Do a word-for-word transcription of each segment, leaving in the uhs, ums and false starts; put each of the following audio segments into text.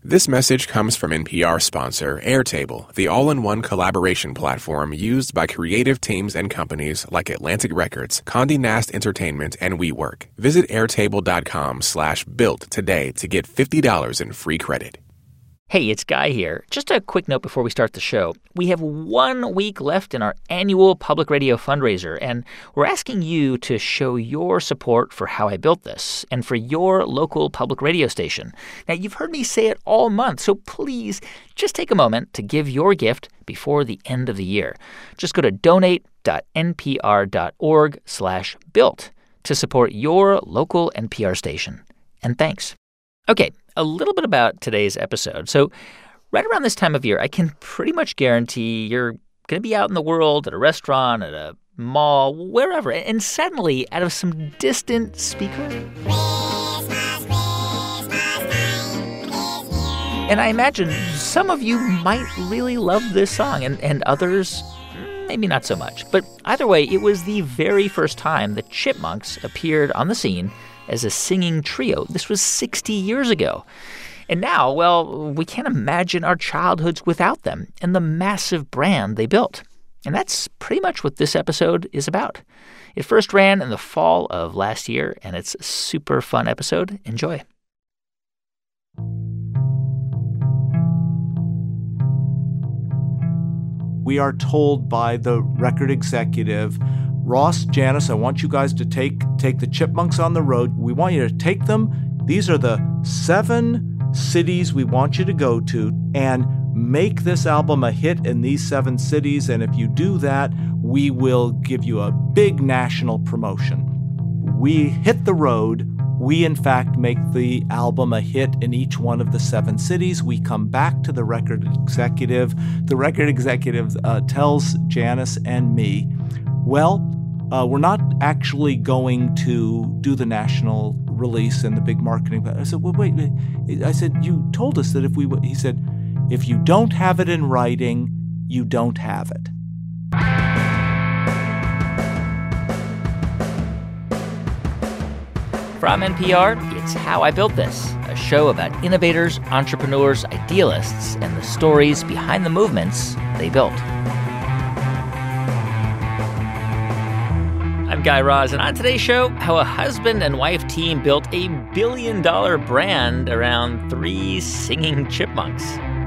This message comes from N P R sponsor Airtable, the all-in-one collaboration platform used by creative teams and companies like Atlantic Records, Condé Nast Entertainment, and WeWork. Visit airtable.com slash built today to get fifty dollars in free credit. Hey, it's Guy here. Just a quick note before we start the show. We have one week left in our annual public radio fundraiser, and we're asking you to show your support for How I Built This and for your local public radio station. Now, you've heard me say it all month, so please just take a moment to give your gift before the end of the year. Just go to donate.npr.org slash built to support your local N P R station. And thanks. Okay, a little bit about today's episode. So right around this time of year, I can pretty much guarantee you're going to be out in the world at a restaurant, at a mall, wherever, and suddenly, out of some distant speaker, and I imagine some of you might really love this song, and, and others maybe not so much. But either way, it was the very first time the Chipmunks appeared on the scene as a singing trio. This was sixty years ago. And now, well, we can't imagine our childhoods without them and the massive brand they built. And that's pretty much what this episode is about. It first ran in the fall of last year, and it's a super fun episode. Enjoy. We are told by the record executive, Ross, Janice, I want you guys to take take the Chipmunks on the road. We want you to take them. These are the seven cities we want you to go to and make this album a hit in these seven cities. And if you do that, we will give you a big national promotion. We hit the road. We, in fact, make the album a hit in each one of the seven cities. We come back to the record executive. The record executive uh, tells Janice and me, well, uh, we're not actually going to do the national release and the big marketing. I said, well, wait, wait. I said, you told us that if we, he said, if you don't have it in writing, you don't have it. From N P R, it's How I Built This, a show about innovators, entrepreneurs, idealists, and the stories behind the movements they built. I'm Guy Raz, and on today's show, how a husband and wife team built a billion-dollar brand around three singing chipmunks.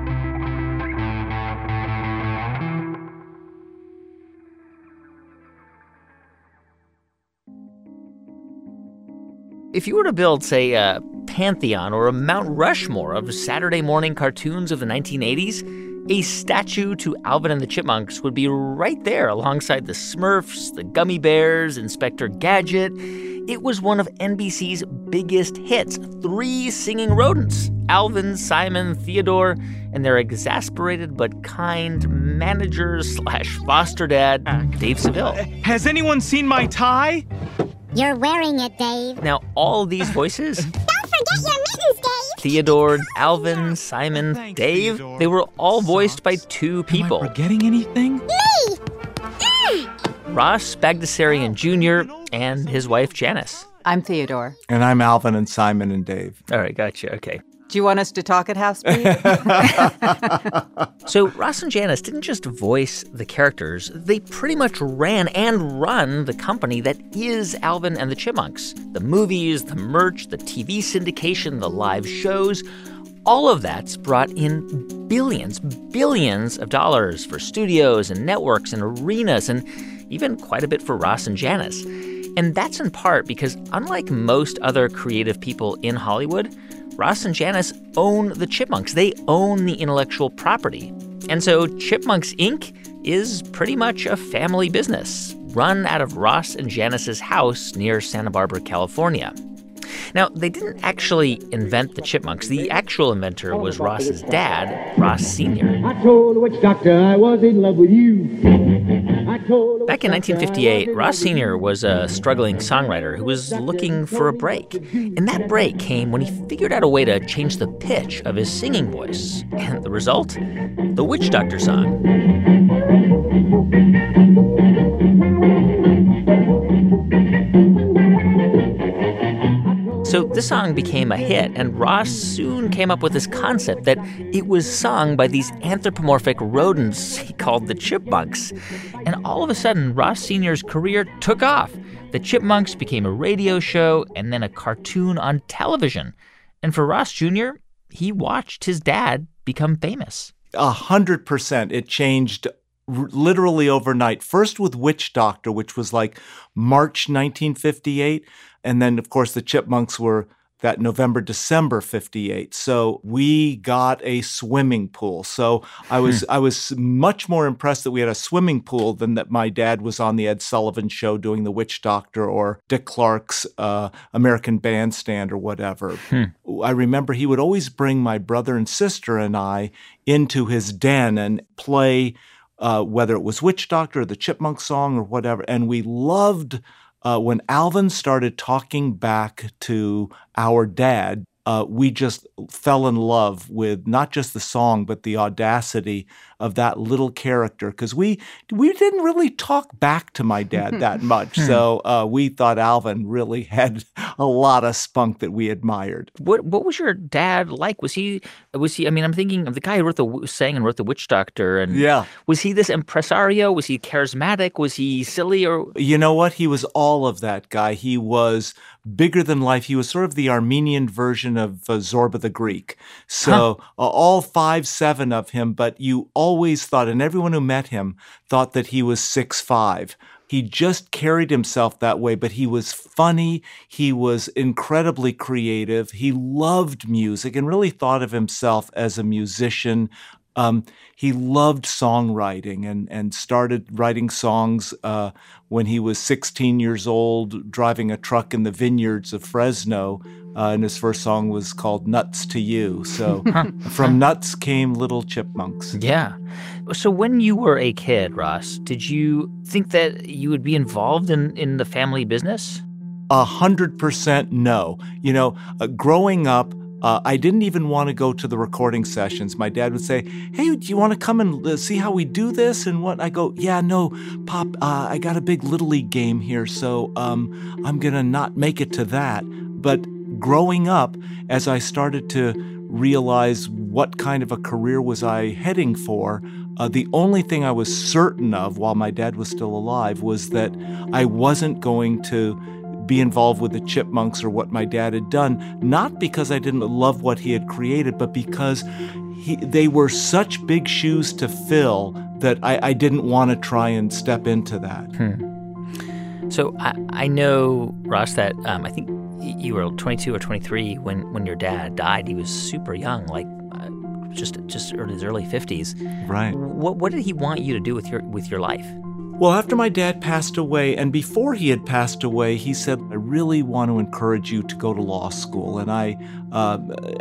If you were to build, say, a pantheon or a Mount Rushmore of Saturday morning cartoons of the nineteen eighties, a statue to Alvin and the Chipmunks would be right there alongside the Smurfs, the Gummy Bears, Inspector Gadget. It was one of N B C's biggest hits, three singing rodents, Alvin, Simon, Theodore, and their exasperated but kind manager slash foster dad, Dave Seville. Has anyone seen my tie? You're wearing it, Dave. Now, all these voices... Don't forget your mittens, Dave. Theodore, Alvin, Simon, Thanks, Dave, Theodore. they were all voiced by two people. Am I forgetting anything? Me! Mm. Ross Bagdasarian Junior and his wife, Janice. I'm Theodore. And I'm Alvin and Simon and Dave. All right, gotcha. Okay. Do you want us to talk at half speed? So Ross and Janice didn't just voice the characters. They pretty much ran and run the company that is Alvin and the Chipmunks. The movies, the merch, the T V syndication, the live shows, all of that's brought in billions, billions of dollars for studios and networks and arenas and even quite a bit for Ross and Janice. And that's in part because unlike most other creative people in Hollywood, Ross and Janice own the Chipmunks. They own the intellectual property. And so Chipmunks Incorporated is pretty much a family business run out of Ross and Janice's house near Santa Barbara, California. Now, they didn't actually invent the chipmunks. The actual inventor was Ross's dad, Ross Senior I told the witch doctor I was in love with you. I told the Back in witch nineteen doctor I fifty-eight, was in Ross love with Senior you. was a struggling songwriter who was looking for a break. And that break came when he figured out a way to change the pitch of his singing voice. And the result? The Witch Doctor song. So this song became a hit, and Ross soon came up with this concept that it was sung by these anthropomorphic rodents he called the chipmunks. And all of a sudden, Ross Senior's career took off. The Chipmunks became a radio show and then a cartoon on television. And for Ross Junior, he watched his dad become famous. A hundred percent. It changed r- literally overnight. First with Witch Doctor, which was like March nineteen fifty-eight. And then, of course, the Chipmunks were that November, December fifty-eight. So we got a swimming pool. So I was I was much more impressed that we had a swimming pool than that my dad was on the Ed Sullivan Show doing the Witch Doctor or Dick Clark's uh, American Bandstand or whatever. Hmm. I remember he would always bring my brother and sister and I into his den and play, uh, whether it was Witch Doctor or the Chipmunk song or whatever. And we loved Uh, when Alvin started talking back to our dad, uh, we just fell in love with not just the song, but the audacity of that little character. Because we we didn't really talk back to my dad that much. So uh, we thought Alvin really had a lot of spunk that we admired. What what was your dad like? Was he, was he, I mean, I'm thinking of the guy who wrote the, sang and wrote The Witch Doctor. And yeah. Was he this impresario? Was he charismatic? Was he silly? Or You know what? He was all of that guy. He was bigger than life. He was sort of the Armenian version of uh, Zorba the Greek. So huh. uh, all five, seven of him, but you always thought, and everyone who met him thought that he was six five. He just carried himself that way, but he was funny. He was incredibly creative. He loved music and really thought of himself as a musician. Um, he loved songwriting and, and started writing songs uh, when he was sixteen years old, driving a truck in the vineyards of Fresno. Uh, and his first song was called Nuts to You. So from Nuts came Little Chipmunks. Yeah. So when you were a kid, Ross, did you think that you would be involved in, in the family business? A hundred percent no. You know, uh, growing up, Uh, I didn't even want to go to the recording sessions. My dad would say, hey, do you want to come and uh, see how we do this? And what? I go, yeah, no, Pop, uh, I got a big Little League game here, so um, I'm going to not make it to that. But growing up, as I started to realize what kind of a career was I heading for, uh, the only thing I was certain of while my dad was still alive was that I wasn't going to be involved with the Chipmunks or what my dad had done, not because I didn't love what he had created, but because he, they were such big shoes to fill that I, I didn't want to try and step into that. Hmm. So I, I know, Ross, that um, I think you were twenty-two or twenty-three when, when your dad died. He was super young, like uh, just just early, his early fifties. Right. What what did he want you to do with your with your life? Well, after my dad passed away, and before he had passed away, he said, I really want to encourage you to go to law school. And I, uh,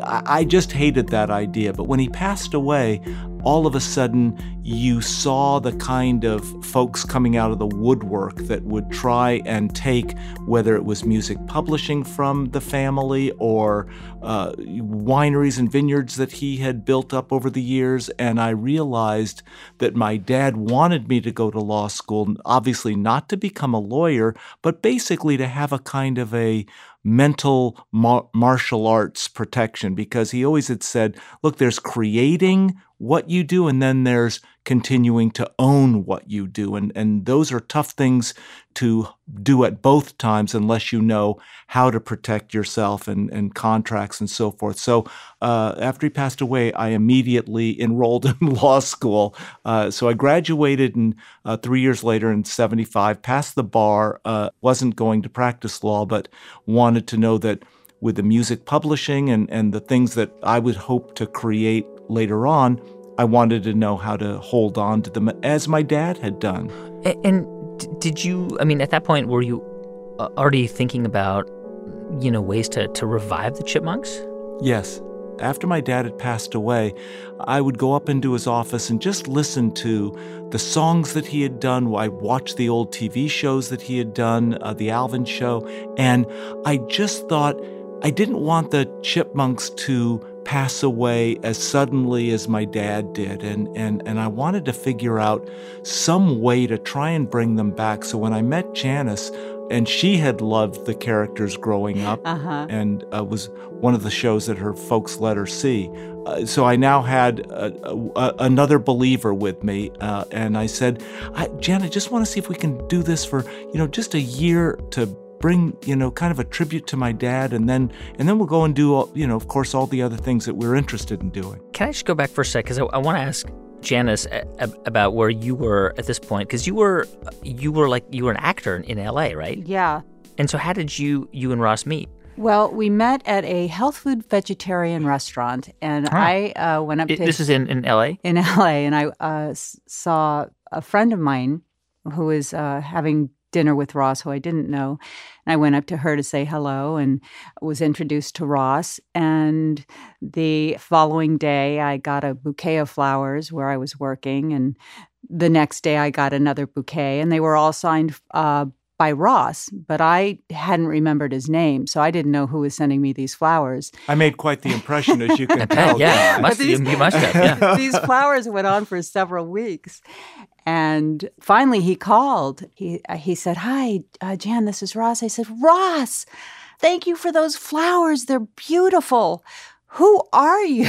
I just hated that idea. But when he passed away, all of a sudden, you saw the kind of folks coming out of the woodwork that would try and take, whether it was music publishing from the family or uh, wineries and vineyards that he had built up over the years. And I realized that my dad wanted me to go to law school, obviously not to become a lawyer, but basically to have a kind of a mental mar- martial arts protection, because he always had said, look, there's creating what you do, and then there's continuing to own what you do. And, and those are tough things to do at both times unless you know how to protect yourself and, and contracts and so forth. So uh, after he passed away, I immediately enrolled in law school. Uh, so I graduated in, uh, three years later in seventy-five, passed the bar, uh, wasn't going to practice law, but wanted to know that with the music publishing and, and the things that I would hope to create later on, I wanted to know how to hold on to them as my dad had done. And, and did you, I mean, at that point, were you already thinking about, you know, ways to, to revive the Chipmunks? Yes. After my dad had passed away, I would go up into his office and just listen to the songs that he had done. I watched the old T V shows that he had done, uh, the Alvin Show, and I just thought I didn't want the Chipmunks to pass away as suddenly as my dad did. And, and, and I wanted to figure out some way to try and bring them back. So when I met Janice, and she had loved the characters growing up, Uh-huh. and uh, was one of the shows that her folks let her see. Uh, so I now had a, a, another believer with me, uh, and I said, I, Jan, I just want to see if we can do this for, you know, just a year to bring, you know, kind of a tribute to my dad, and then and then we'll go and do, all, you know, of course, all the other things that we're interested in doing. Can I just go back for a sec? Because I, I want to ask Janice a, a, about where you were at this point, because you were you were like you were an actor in, in L A, right? Yeah. And so how did you you and Ross meet? Well, we met at a health food vegetarian restaurant, and Huh. I uh, went up It- to this is in, in L A? in L A, and I uh, s- saw a friend of mine who was uh, having dinner with Ross, who I didn't know. And I went up to her to say hello and was introduced to Ross. And the following day, I got a bouquet of flowers where I was working. And the next day, I got another bouquet. And they were all signed uh, by Ross, but I hadn't remembered his name, so I didn't know who was sending me these flowers. I made quite the impression, as you can tell. yeah, Guy. must, you, you must have, yeah. These flowers went on for several weeks. And finally he called. He uh, he said, "Hi, uh, Jan, this is Ross." I said, "Ross, thank you for those flowers. They're beautiful. Who are you?"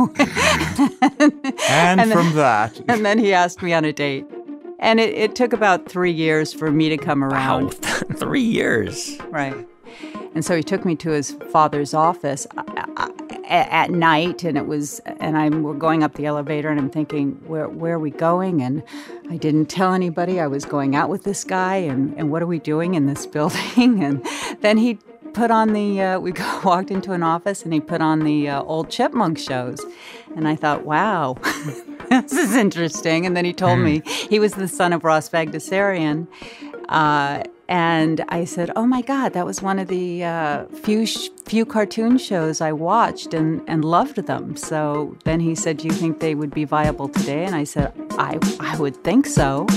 And, And then- from that, And then he asked me on a date. And it, it took about three years for me to come Wow, around. three years. Right. And so he took me to his father's office uh, at, at night, and it was, and I'm we're going up the elevator, and I'm thinking, where where are we going? And I didn't tell anybody I was going out with this guy, and, and what are we doing in this building? And then he put on the, uh, we walked into an office, and he put on the uh, old Chipmunk shows, and I thought, wow, this is interesting. And then he told me he was the son of Ross Bagdasarian. Uh, and I said, "Oh my God, that was one of the uh, few sh- few cartoon shows I watched and, and loved them." So then he said, "Do you think they would be viable today?" And I said, "I I would think so."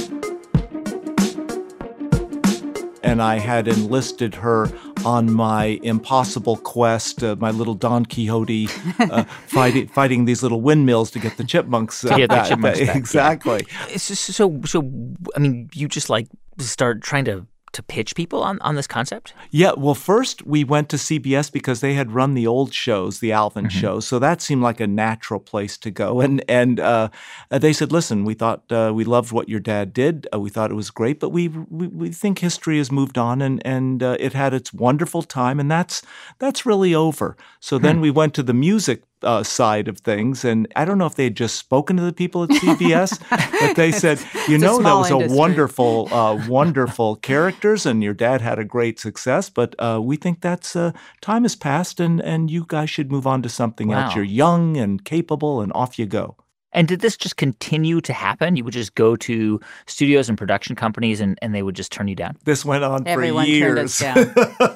and I had enlisted her on my impossible quest, uh, my little Don Quixote, uh, fighting fighting these little windmills to get the chipmunks. Uh, To get the back. chipmunks back, yeah. Exactly. So, so, so, I mean, you just like start trying to to pitch people on, on this concept? Yeah, well, first we went to C B S because they had run the old shows, the Alvin Mm-hmm. shows, so that seemed like a natural place to go. And and uh, they said, "Listen, we thought uh, we loved what your dad did. Uh, we thought it was great, but we we, we think history has moved on, and and uh, it had its wonderful time, and that's that's really over." So then Hmm. we went to the music Uh, side of things. And I don't know if they had just spoken to the people at C B S, but they said, you It's a know, that small was industry. a wonderful, uh, wonderful characters, and your dad had a great success, but uh, we think that's uh, time has passed, and, and you guys should move on to something Wow. else. You're young and capable, and off you go. And did this just continue to happen? You would just go to studios and production companies and, and they would just turn you down? This went on Everyone for years. turned us down.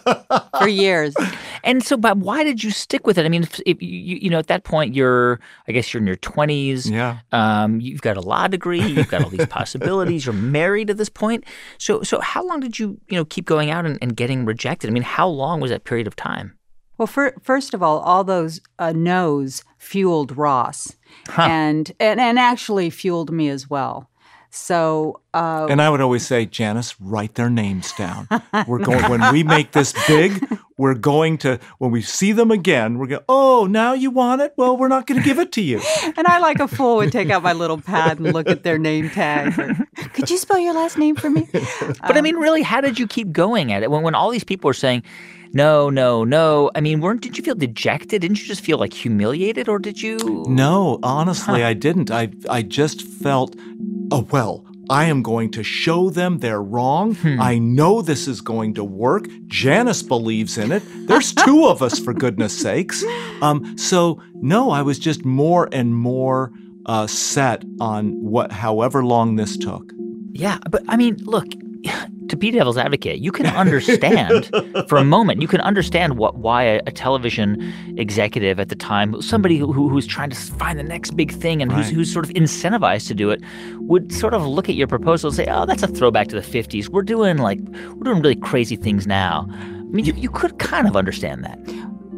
For years. And so, but why did you stick with it? I mean, if, if you, you know, at that point, you're, I guess you're in your twenties. Yeah. Um, you've got a law degree. You've got all these possibilities. You're married at this point. So, so how long did you, you know, keep going out and, and getting rejected? I mean, how long was that period of time? Well, fir- first of all, all those uh, no's fueled Ross, Huh. and, and and actually fueled me as well. So, uh, And I would always say, Janice, write their names down. We're going when we make this big. We're going to when we see them again. We're going. Oh, now you want it? Well, we're not going to give it to you. and I, like a fool, would take out my little pad and look at their name tag. Could you spell your last name for me? But I mean, really, how did you keep going at it when when all these people were saying, no, no, no? I mean, weren't did you feel dejected? Didn't you just feel like humiliated, or did you? No, honestly, Huh. I didn't. I I just felt, oh, well, I am going to show them they're wrong. Hmm. I know this is going to work. Janice believes in it. There's two of us, for goodness sakes. Um, so, no, I was just more and more uh, set on what, however long this took. Yeah, but I mean, look, to be devil's advocate, you can understand for a moment, you can understand what why a, a television executive at the time, somebody who, who who's trying to find the next big thing and who's, Right. who's sort of incentivized to do it, would sort of look at your proposal and say, oh, that's a throwback to the fifties. We're doing like, we're doing really crazy things now. I mean, you, you could kind of understand that.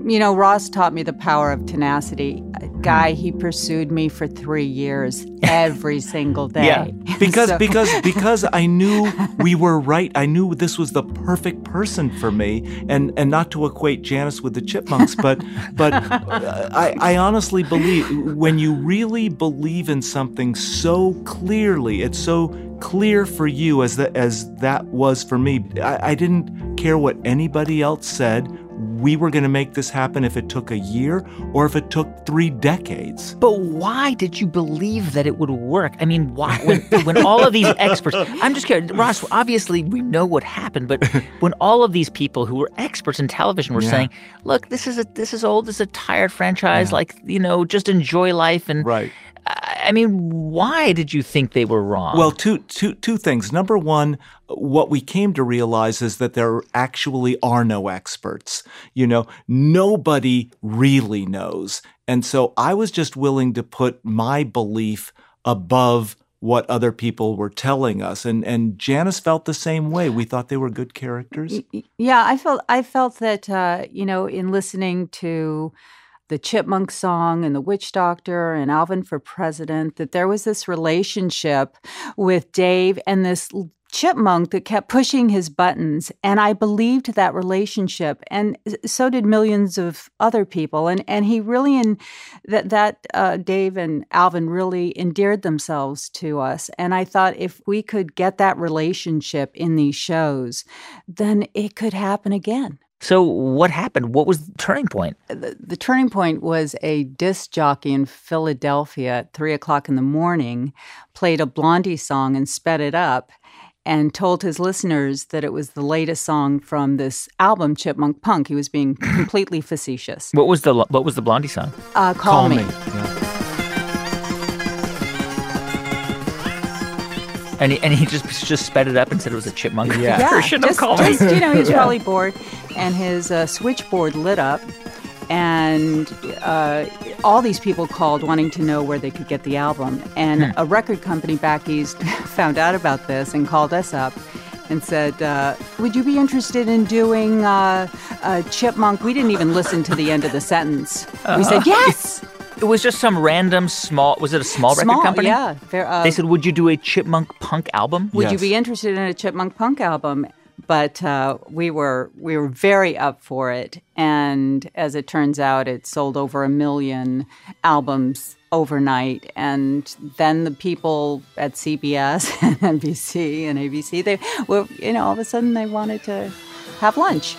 You know, Ross taught me the power of tenacity. Guy, he pursued me for three years, every single day. Yeah. Because So- because because I knew we were right. I knew this was the perfect person for me, and and not to equate Janice with the Chipmunks, but but uh, I I honestly believe when you really believe in something so clearly, it's so clear for you as the, as that was for me. I, I didn't care what anybody else said. We were going to make this happen if it took a year or if it took three decades. But why did you believe that it would work? I mean, why when, when all of these experts, I'm just curious, Ross, obviously we know what happened, but when all of these people who were experts in television were Yeah. saying, look, this is a this is old, this is a tired franchise, Yeah. like, you know, just enjoy life. And Right. I mean, why did you think they were wrong? Well, two, two, two things. Number one, what we came to realize is that there actually are no experts. You know, nobody really knows. And so I was just willing to put my belief above what other people were telling us. And and Janice felt the same way. We thought they were good characters. Yeah, I felt I felt that uh, you know, in listening to the Chipmunk song and the Witch Doctor and Alvin for President, that there was this relationship with Dave and this l- chipmunk that kept pushing his buttons. And I believed that relationship. And s- so did millions of other people. And and he really, in that, that uh, Dave and Alvin really endeared themselves to us. And I thought if we could get that relationship in these shows, then it could happen again. So what happened? What was the turning point? The, the turning point was a disc jockey in Philadelphia at three o'clock in the morning played a Blondie song and sped it up and told his listeners that it was the latest song from this album, Chipmunk Punk. He was being completely facetious. What was the what was the Blondie song? Uh, Call, Me. Yeah. And he, and he just just sped it up and said it was a chipmunk. Yeah. Yeah, version of just, Call Me. just, you know, he was probably bored, and his uh, switchboard lit up, and uh, all these people called wanting to know where they could get the album. And a record company back east found out about this and called us up and said, uh, would you be interested in doing uh, uh, Chipmunk? We didn't even listen to the end of the sentence. We said, yes! It was just some random small, was it a small, Small, record company? yeah. Fair, uh, They said, would you do a Chipmunk Punk album? Would you Yes. be interested in a Chipmunk Punk album? But uh, we were we were very up for it, and as it turns out, it sold over a million albums overnight. And then the people at C B S and N B C and A B C, they were, you know, all of a sudden they wanted to have lunch.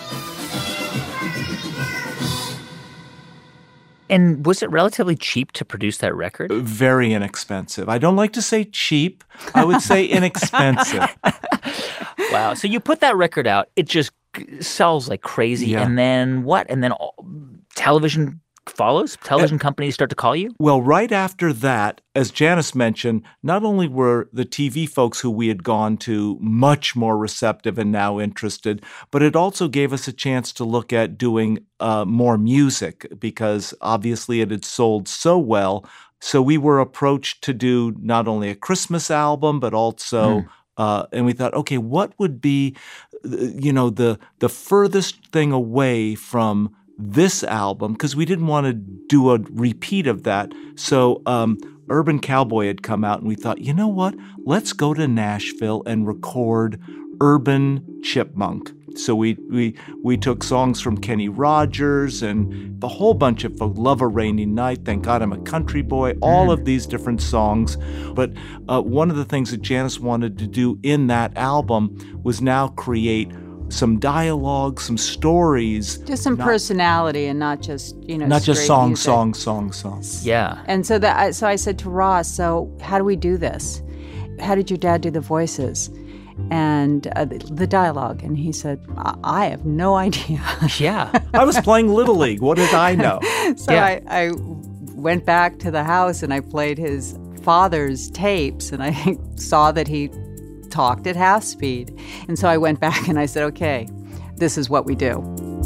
And was it relatively cheap to produce that record? Very inexpensive. I don't like to say cheap. I would say inexpensive. Wow. So you put that record out, it just g- sells like crazy. Yeah. And then what? And then all, television follows? Television companies start to call you? Well, right after that, as Janice mentioned, not only were the T V folks who we had gone to much more receptive and now interested, but it also gave us a chance to look at doing uh, more music because obviously it had sold so well. So we were approached to do not only a Christmas album, but also, Hmm. uh, and we thought, okay, what would be, uh, you know, the the furthest thing away from this album, because we didn't want to do a repeat of that. So um, Urban Cowboy had come out, and we thought, you know what? Let's go to Nashville and record Urban Chipmunk. So we we we took songs from Kenny Rogers and a whole bunch of folk, Love a Rainy Night, Thank God I'm a Country Boy, all of these different songs. But uh, one of the things that Janice wanted to do in that album was now create some dialogue, some stories. Just some Not- personality and not just, you know, Not just straight song, music. song, song, song. Yeah. And so that I, so I said to Ross, so how do we do this? How did your dad do the voices and uh, the, the dialogue? And he said, I, I have no idea. Yeah. I was playing Little League. What did I know? so Yeah. I, I went back to the house and I played his father's tapes, and I saw that he talked at half speed. And so I went back and I said, okay, this is what we do.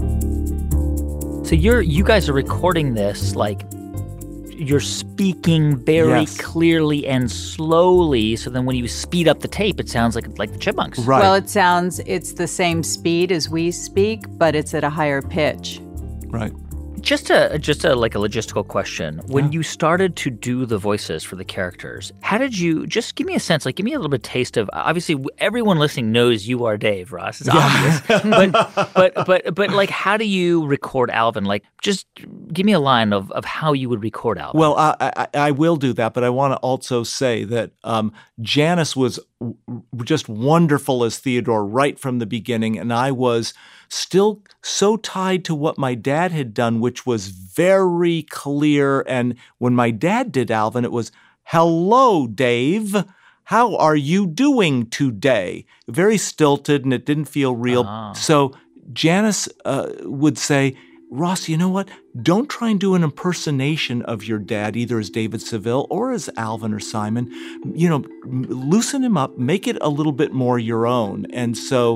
So you're you guys are recording this like you're speaking very Yes. clearly and slowly. So then when you speed up the tape, it sounds like like the Chipmunks. Right. Well, it sounds, it's the same speed as we speak, but it's at a higher pitch. right. Just a just a like a logistical question. When Yeah. you started to do the voices for the characters, how did you just give me a sense, like give me a little bit taste of obviously w- everyone listening knows you are Dave, Ross. It's obvious. but but but but like how do you record Alvin? Like just give me a line of, of how you would record Alvin. Well, I, I, I will do that, but I want to also say that um, Janice was w- just wonderful as Theodore right from the beginning, and I was still so tied to what my dad had done, which was very clear. And when my dad did Alvin, it was, "Hello, Dave. How are you doing today?" Very stilted, and it didn't feel real. Ah. So Janice uh, would say, "Ross, you know what? Don't try and do an impersonation of your dad, either as David Seville or as Alvin or Simon. You know, m- loosen him up, make it a little bit more your own." And so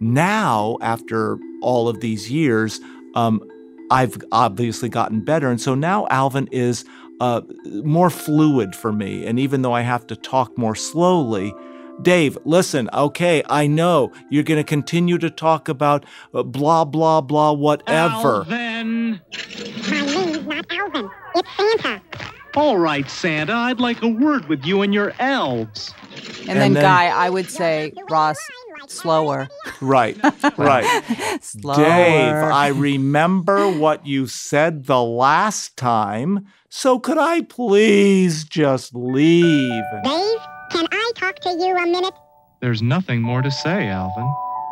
now, after all of these years, um, I've obviously gotten better. And so now Alvin is uh, more fluid for me. And even though I have to talk more slowly, "Dave, listen, okay, I know you're going to continue to talk about uh, blah, blah, blah, whatever." Alvin! My name's not Alvin. It's Santa. All right, Santa, I'd like a word with you and your elves. And, And then, then- Guy, I would say, Ross, slower. Right, right. Slower. Dave, I remember what you said the last time, so could I please just leave? Dave, can I talk to you a minute? There's nothing more to say, Alvin.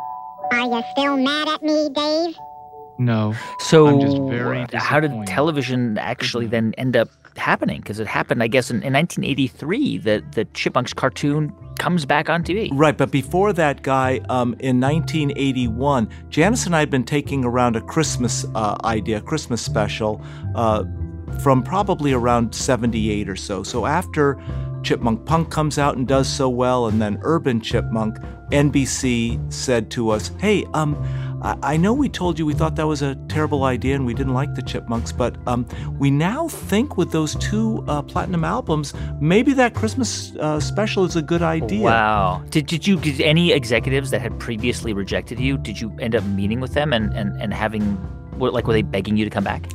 Are you still mad at me, Dave? No. so I'm just very how did disappointed. television actually then end up happening? Because it happened, I guess, in, in nineteen eighty-three that the Chipmunks cartoon comes back on T V. Right, but before that, Guy, um, in nineteen eighty-one, Janice and I had been taking around a Christmas uh, idea, Christmas special, uh, from probably around seventy-eight or so. So after Chipmunk Punk comes out and does so well, and then Urban Chipmunk, N B C said to us, "Hey, um, I, I know we told you we thought that was a terrible idea and we didn't like the Chipmunks, but um, we now think with those two uh, platinum albums, maybe that Christmas uh, special is a good idea." Wow. Did, did you did any executives that had previously rejected you, did you end up meeting with them and, and, and having, what, like, were they begging you to come back?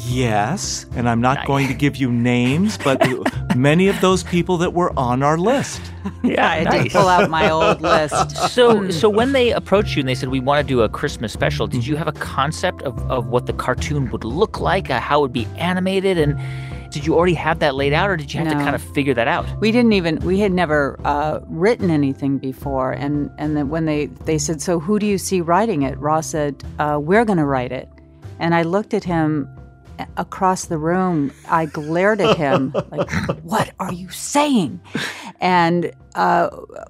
Yes, and I'm not Nice. going to give you names, but many of those people that were on our list. Yeah, I did nice. pull out my old list. So, so when they approached you and they said, "We want to do a Christmas special," did you have a concept of, of what the cartoon would look like, uh, how it would be animated, and did you already have that laid out, or did you have to No. kind of figure that out? We didn't even, we had never uh, written anything before. And, and then when they, they said, "So who do you see writing it?" Ross said, uh, "We're going to write it." And I looked at him across the room. I glared at him like, "What are you saying?" And uh,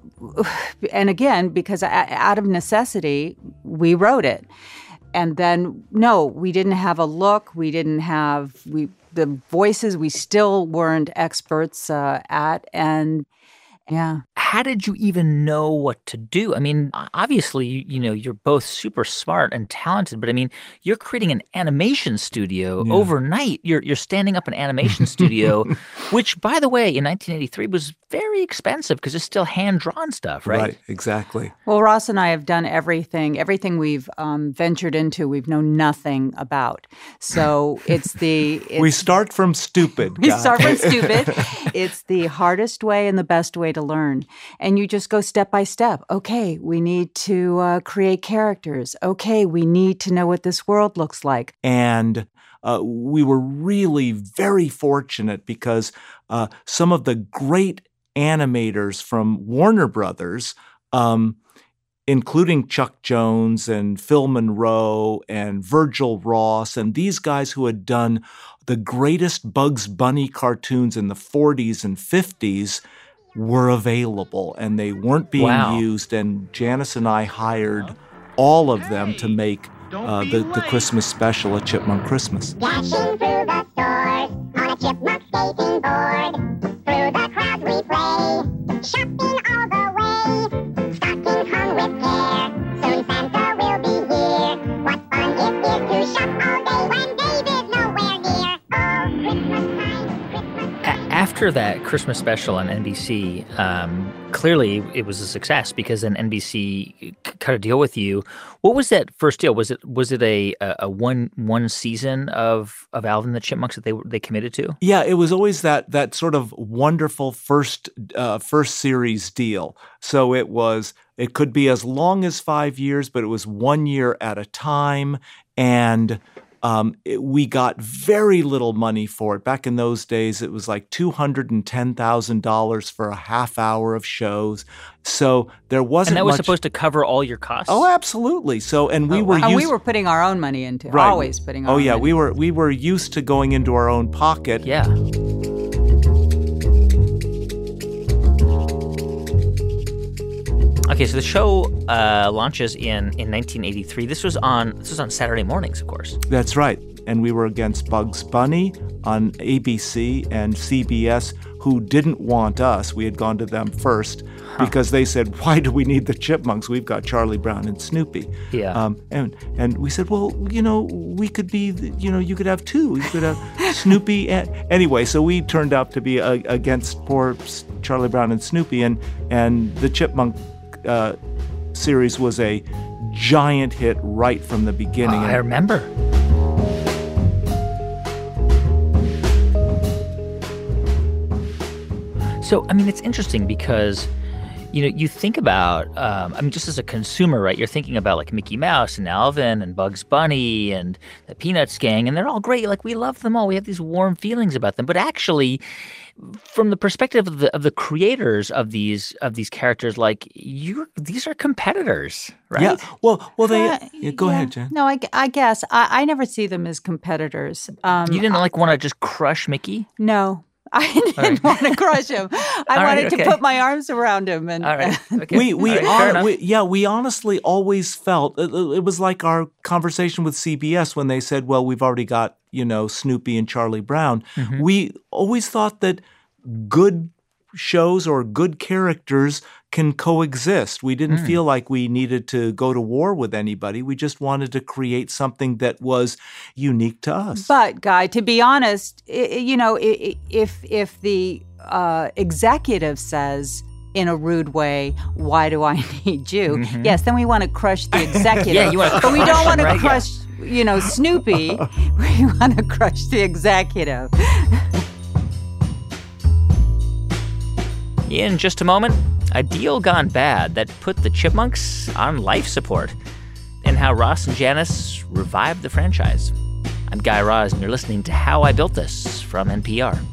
and again, because I, out of necessity, we wrote it. And then, no, we didn't have a look. We didn't have we the voices. We still weren't experts uh, at. And yeah. How did you even know what to do? I mean, obviously, you, you know, you're both super smart and talented, but I mean, you're creating an animation studio Yeah. overnight. You're you're standing up an animation studio, which, by the way, in nineteen eighty-three was very expensive because it's still hand-drawn stuff, right? exactly. Well, Ross and I have done everything. Everything we've um, ventured into, we've known nothing about. So it's the it's, We start from stupid. We Guy. start from stupid. It's the hardest way and the best way to learn. And you just go step by step. Okay, we need to uh, create characters. Okay, we need to know what this world looks like. And uh, we were really very fortunate because uh, some of the great animators from Warner Brothers, um, including Chuck Jones and Phil Monroe and Virgil Ross, and these guys who had done the greatest Bugs Bunny cartoons in the forties and fifties, were available, and they weren't being Wow. used. And Janice and I hired all of them to make uh, the, the Christmas special, A Chipmunk Christmas. Dashing through the stores on a chipmunk skating board. Through the crowd we play, shopping all the way. Stockings hung with care, soon Santa will be here. What fun it is to shop all day when Dave is nowhere near. Oh, Christmas time, Christmas time. A- After that Christmas special on N B C, um, clearly it was a success because then N B C cut a deal with you. What was that first deal? Was it was it a a one one season of of Alvin and the Chipmunks that they they committed to? Yeah, it was always that that sort of wonderful first uh, first series deal. So it was it could be as long as five years, but it was one year at a time, and Um, it, we got very little money for it. Back in those days, it was like two hundred ten thousand dollars for a half hour of shows. So there wasn't And that was much... supposed to cover all your costs? Oh, absolutely. So, and we Oh, were wow. used... And we were putting our own money into it, Right. always putting our Oh, own yeah, money. we were we were used to going into our own pocket. Yeah. Okay, so the show uh, launches in, in nineteen eighty-three. This was on this was on Saturday mornings, of course. That's right. And we were against Bugs Bunny on A B C and C B S, who didn't want us. We had gone to them first huh. because they said, why do we need the Chipmunks? We've got Charlie Brown and Snoopy. Yeah. Um, and and we said, well, you know, we could be, you know, you could have two. You could have Snoopy. And, anyway, so we turned out to be uh, against poor Charlie Brown and Snoopy. And, and the Chipmunk uh, series was a giant hit right from the beginning. Oh, I remember. So, I mean, it's interesting because, you know, you think about, um, I mean, just as a consumer, right, you're thinking about, like, Mickey Mouse and Alvin and Bugs Bunny and the Peanuts gang, and they're all great. Like, we love them all. We have these warm feelings about them. But actually, from the perspective of the of the creators of these of these characters, like, you these are competitors, right? Yeah. Well, well, they Uh, yeah, go yeah. ahead, Jen. No, I, I guess. I, I never see them as competitors. Um, You didn't, like, want to just crush Mickey? No. I didn't right. want to crush him. I All wanted right, to okay. put my arms around him. And All right. Okay. We we, All right, fair hon- enough. we yeah we honestly always felt it, it was like our conversation with C B S when they said, well, we've already got, you know, Snoopy and Charlie Brown. Mm-hmm. We always thought that good shows or good characters can coexist. We didn't Mm. feel like we needed to go to war with anybody. We just wanted to create something that was unique to us. But, Guy, to be honest, I, you know, I, if if the uh, executive says in a rude way, why do I need you? Mm-hmm. Yes, then we want to crush the executive. Yeah, you want to But we crush don't want to him, right? crush, you know, Snoopy. We want to crush the executive. In just a moment, a deal gone bad that put the Chipmunks on life support and how Ross and Janice revived the franchise. I'm Guy Raz, and you're listening to How I Built This from N P R.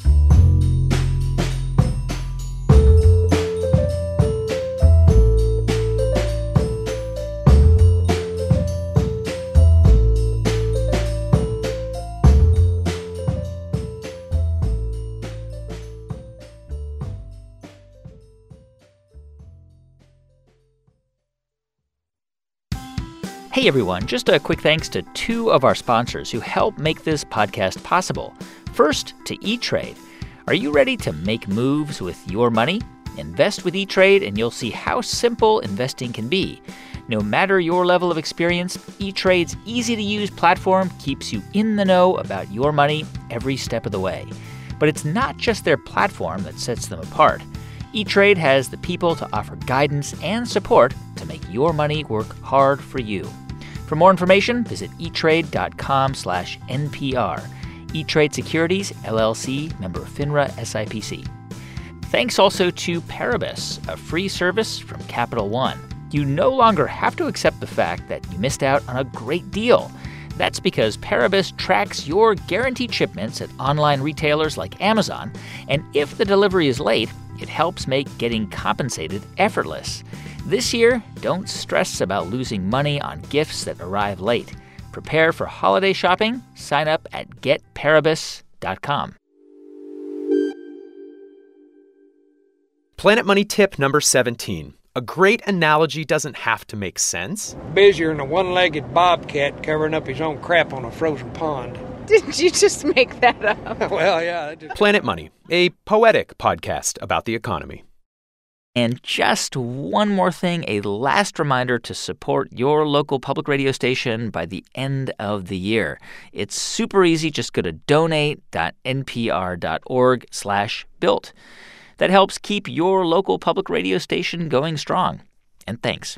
Hey everyone, just a quick thanks to two of our sponsors who help make this podcast possible. First, to E-Trade. Are you ready to make moves with your money? Invest with E-Trade and you'll see how simple investing can be. No matter your level of experience, E-Trade's easy-to-use platform keeps you in the know about your money every step of the way. But it's not just their platform that sets them apart. E-Trade has the people to offer guidance and support to make your money work hard for you. For more information, visit etrade.com slash NPR. E-Trade Securities, L L C, member FINRA S I P C. Thanks also to Paribus, a free service from Capital One. You no longer have to accept the fact that you missed out on a great deal. That's because Paribus tracks your guaranteed shipments at online retailers like Amazon, and if the delivery is late, it helps make getting compensated effortless. This year, don't stress about losing money on gifts that arrive late. Prepare for holiday shopping. Sign up at get paribus dot com. Planet Money tip number seventeen. A great analogy doesn't have to make sense. Busier than a one-legged bobcat covering up his own crap on a frozen pond. Did you just make that up? Well, yeah. I just... Planet Money, a poetic podcast about the economy. And just one more thing, a last reminder to support your local public radio station by the end of the year. It's super easy. Just go to donate.npr.org slash built. That helps keep your local public radio station going strong. And thanks.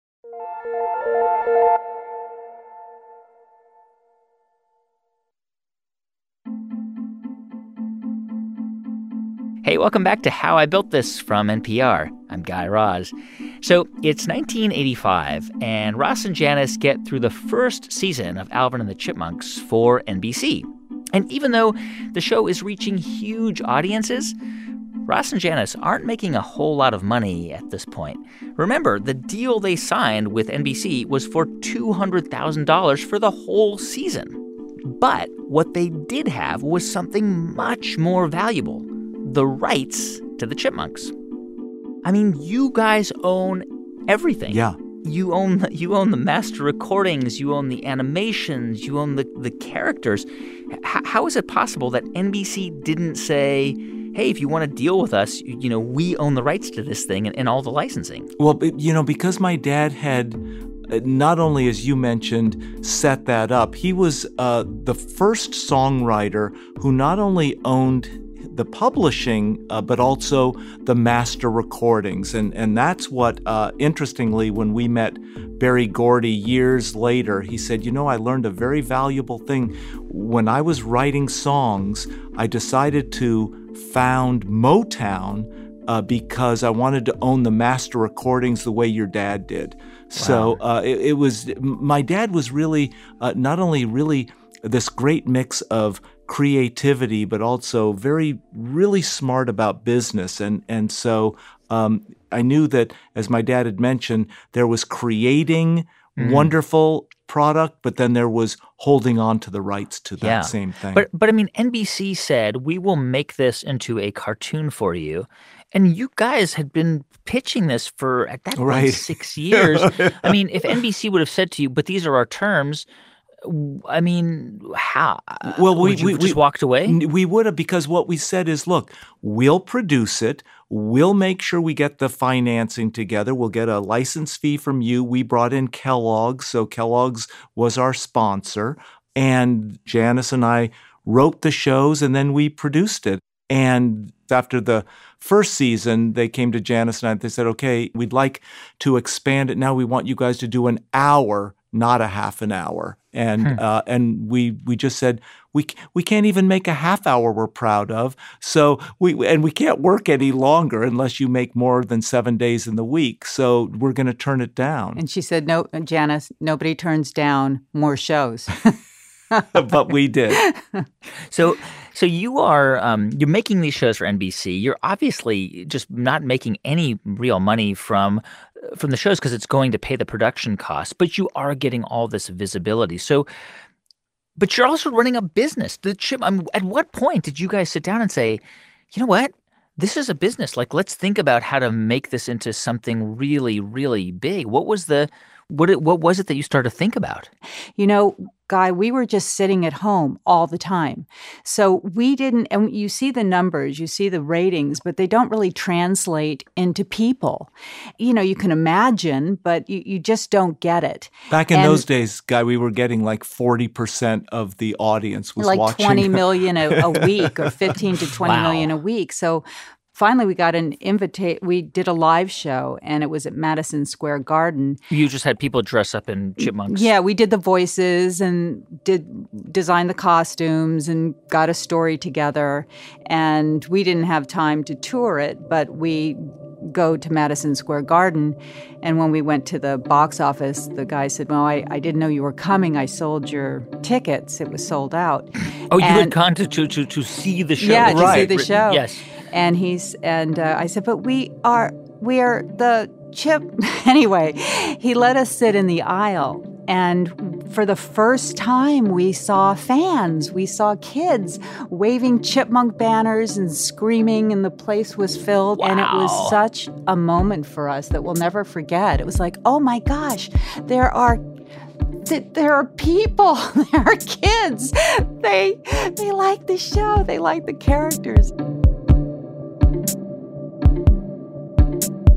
Hey, welcome back to How I Built This from N P R. I'm Guy Raz. So it's nineteen eighty-five, and Ross and Janice get through the first season of Alvin and the Chipmunks for N B C. And even though the show is reaching huge audiences, Ross and Janice aren't making a whole lot of money at this point. Remember, the deal they signed with N B C was for two hundred thousand dollars for the whole season. But what they did have was something much more valuable: the rights to the Chipmunks. I mean, you guys own everything. Yeah. You own the, you own the master recordings, you own the animations, you own the, the characters. H- how is it possible that N B C didn't say, hey, if you want to deal with us, you, you know, we own the rights to this thing and, and all the licensing? Well, you know, because my dad had not only, as you mentioned, set that up, he was uh, the first songwriter who not only owned the publishing, uh, but also the master recordings. And and that's what, uh, interestingly, when we met Berry Gordy years later, he said, you know, I learned a very valuable thing. When I was writing songs, I decided to found Motown uh, because I wanted to own the master recordings the way your dad did. Wow. So uh, it, it was, my dad was really uh, not only really this great mix of creativity, but also very, really smart about business. And and so um, I knew that, as my dad had mentioned, there was creating mm-hmm. wonderful product, but then there was holding on to the rights to that yeah. same thing. But, but I mean, N B C said, we will make this into a cartoon for you. And you guys had been pitching this for, at that point, right. six years. I mean, if N B C would have said to you, but these are our terms, I mean, how? Well, we, would you we just we, walked away? We would have, because what we said is, look, we'll produce it. We'll make sure we get the financing together. We'll get a license fee from you. We brought in Kellogg's, so Kellogg's was our sponsor. And Janice and I wrote the shows, and then we produced it. And after the first season, they came to Janice and I. They said, okay, we'd like to expand it. Now we want you guys to do an hour, not a half an hour. And hmm. uh, and we we just said we we can't even make a half hour we're proud of. So we and we can't work any longer unless you make more than seven days in the week. So we're going to turn it down. And she said, "No, Janice, nobody turns down more shows." But we did. So so you are um, you're making these shows for N B C. You're obviously just not making any real money from from the shows because it's going to pay the production costs, but you are getting all this visibility. So, but you're also running a business. The chip. Um, at what point did you guys sit down and say, you know what? This is a business. Like, let's think about how to make this into something really, really big. What was the what? It, what was it that you started to think about? You know, Guy, we were just sitting at home all the time. So we didn't, and you see the numbers, you see the ratings, but they don't really translate into people. You know, you can imagine, but you, you just don't get it. Back in and those days, Guy, we were getting like forty percent of the audience was like watching. Like twenty million a, a week or fifteen to twenty wow. million a week. So finally, we got an invitation. We did a live show, and it was at Madison Square Garden. You just had people dress up in chipmunks. Yeah, we did the voices and did design the costumes and got a story together. And we didn't have time to tour it, but we go to Madison Square Garden. And when we went to the box office, the guy said, well, I, I didn't know you were coming. I sold your tickets. It was sold out. Oh, you and, had gone to, to, to, to see the show. Yeah, right. to see the show. Yes. And he's and uh, I said, but we are we are the chip. Anyway, he let us sit in the aisle. And for the first time, we saw fans. We saw kids waving chipmunk banners and screaming, and the place was filled. Wow. And it was such a moment for us that we'll never forget. It was like, oh my gosh, there are There are people, there are kids. They they like the show. They like the characters.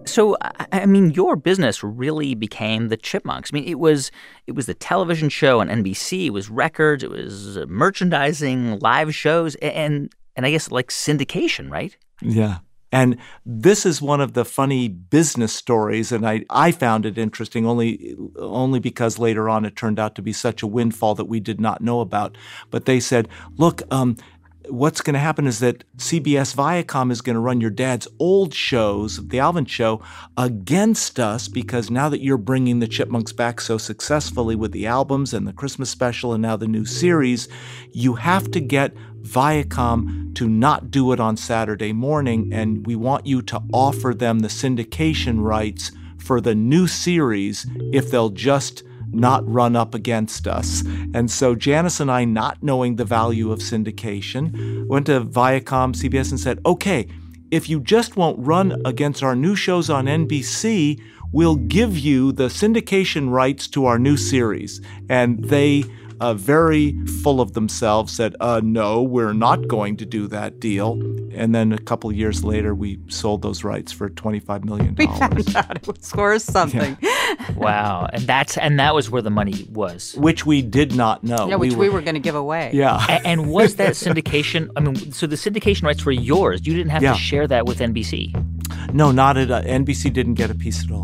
So, I, I mean, your business really became the Chipmunks. I mean, it was it was the television show on N B C. It was records. It was merchandising, live shows, and and I guess like syndication, right? Yeah. And this is one of the funny business stories, and I, I found it interesting only only because later on it turned out to be such a windfall that we did not know about. But they said, look, um, what's going to happen is that C B S Viacom is going to run your dad's old shows, The Alvin Show, against us because now that you're bringing the Chipmunks back so successfully with the albums and the Christmas special and now the new series, you have to get Viacom to not do it on Saturday morning, and we want you to offer them the syndication rights for the new series if they'll just not run up against us. And so Janice and I, not knowing the value of syndication, went to Viacom, C B S, and said, okay, if you just won't run against our new shows on N B C, we'll give you the syndication rights to our new series. And they Uh, very full of themselves, said, uh, no, we're not going to do that deal. And then a couple of years later, we sold those rights for twenty-five million dollars. We found out it was worth something. Yeah. Wow. And that's and that was where the money was. Which we did not know. Yeah, which we were, were going to give away. Yeah. and, and was that syndication, I mean, so the syndication rights were yours. You didn't have yeah. to share that with N B C. No, not at uh, N B C didn't get a piece at all.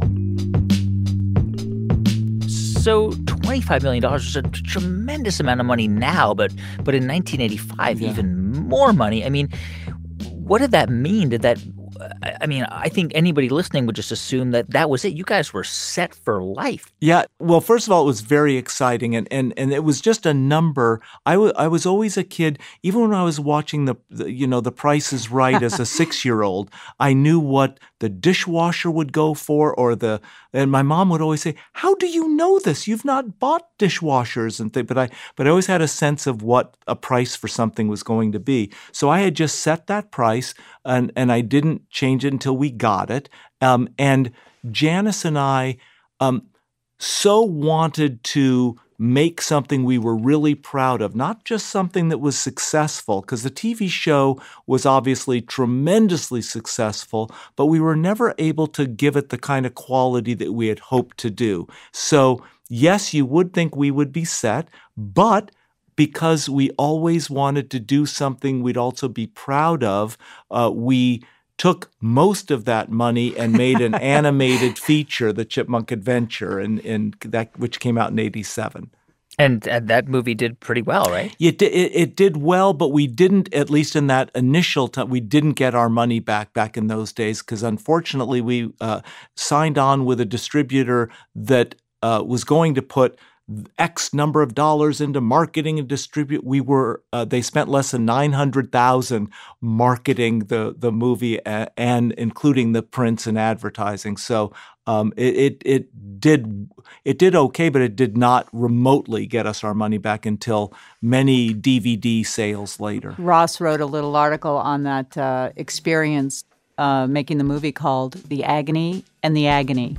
So twenty-five million dollars is a tremendous amount of money now, but but in nineteen eighty-five, yeah. even more money. I mean, what did that mean? Did that – I mean, I think anybody listening would just assume that that was it. You guys were set for life. Yeah. Well, first of all, it was very exciting, and and, and it was just a number. I, w- I was always a kid, even when I was watching the, the you know, The Price is Right as a six-year-old, I knew what the dishwasher would go for, or the and my mom would always say, how do you know this? You've not bought dishwashers and things. But I but I always had a sense of what a price for something was going to be. So I had just set that price, and, and I didn't change it until we got it. Um, and Janice and I um, so wanted to make something we were really proud of, not just something that was successful, because the T V show was obviously tremendously successful, but we were never able to give it the kind of quality that we had hoped to do. So, yes, you would think we would be set, but because we always wanted to do something we'd also be proud of, uh, we took most of that money and made an animated feature, The Chipmunk Adventure, and, and that which came out in eighty-seven. And, and that movie did pretty well, right? It, it, it did well, but we didn't, at least in that initial time, we didn't get our money back back in those days because unfortunately we uh, signed on with a distributor that uh, was going to put X number of dollars into marketing and distribute. We were uh, they spent less than nine hundred thousand marketing the the movie and, and including the prints and advertising. So um, it, it it did it did okay, but it did not remotely get us our money back until many D V D sales later. Ross wrote a little article on that uh, experience uh, making the movie called "The Agony and the Agony."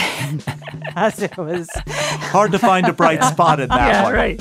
As it was hard to find a bright spot in that yeah, one. Right.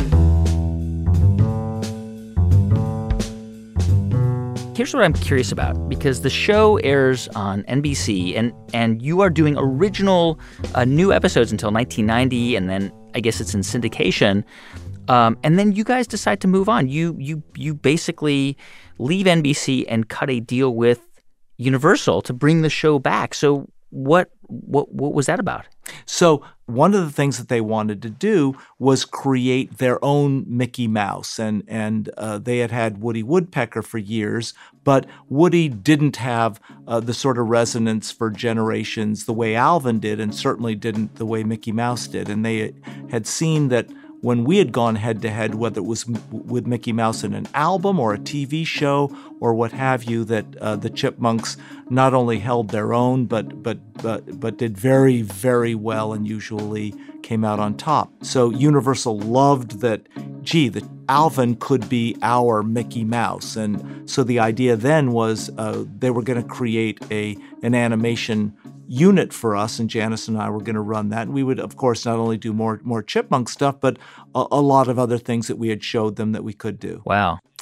Here's what I'm curious about, because the show airs on N B C, and, and you are doing original uh, new episodes until nineteen ninety, and then I guess it's in syndication. Um, and then you guys decide to move on. You you you basically leave N B C and cut a deal with Universal to bring the show back. So what what what was that about? So one of the things that they wanted to do was create their own Mickey Mouse, and and uh, they had had Woody Woodpecker for years, but Woody didn't have uh, the sort of resonance for generations the way Alvin did, and certainly didn't the way Mickey Mouse did. And they had seen that when we had gone head-to-head, whether it was m- with Mickey Mouse in an album or a T V show or what have you, that uh, the Chipmunks not only held their own, but but but but did very, very well and usually came out on top. So Universal loved that, gee, that Alvin could be our Mickey Mouse. And so the idea then was uh, they were going to create a an animation unit for us, and Janice and I were going to run that. And we would, of course, not only do more more Chipmunk stuff, but a, a lot of other things that we had showed them that we could do. Wow.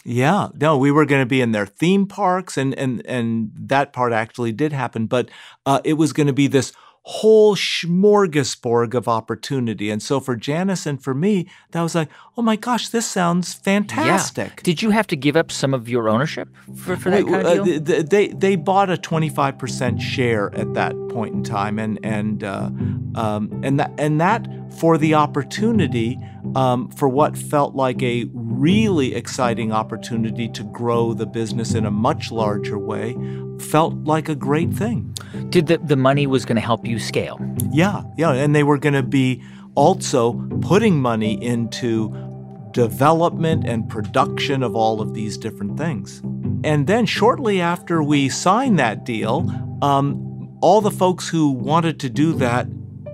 Yeah, no, we were going to be in their theme parks, and and and that part actually did happen. But uh, it was going to be this whole smorgasbord of opportunity. And so for Janice and for me, that was like, oh my gosh, this sounds fantastic. Yeah. Did you have to give up some of your ownership for, for that kind of deal? Uh, they they bought a twenty-five percent share at that point in time, and and uh, um, and that and that for the opportunity, um, for what felt like a really exciting opportunity to grow the business in a much larger way, felt like a great thing. Did the, the money was going to help you scale? Yeah, yeah. And they were going to be also putting money into development and production of all of these different things. And then shortly after we signed that deal, um, all the folks who wanted to do that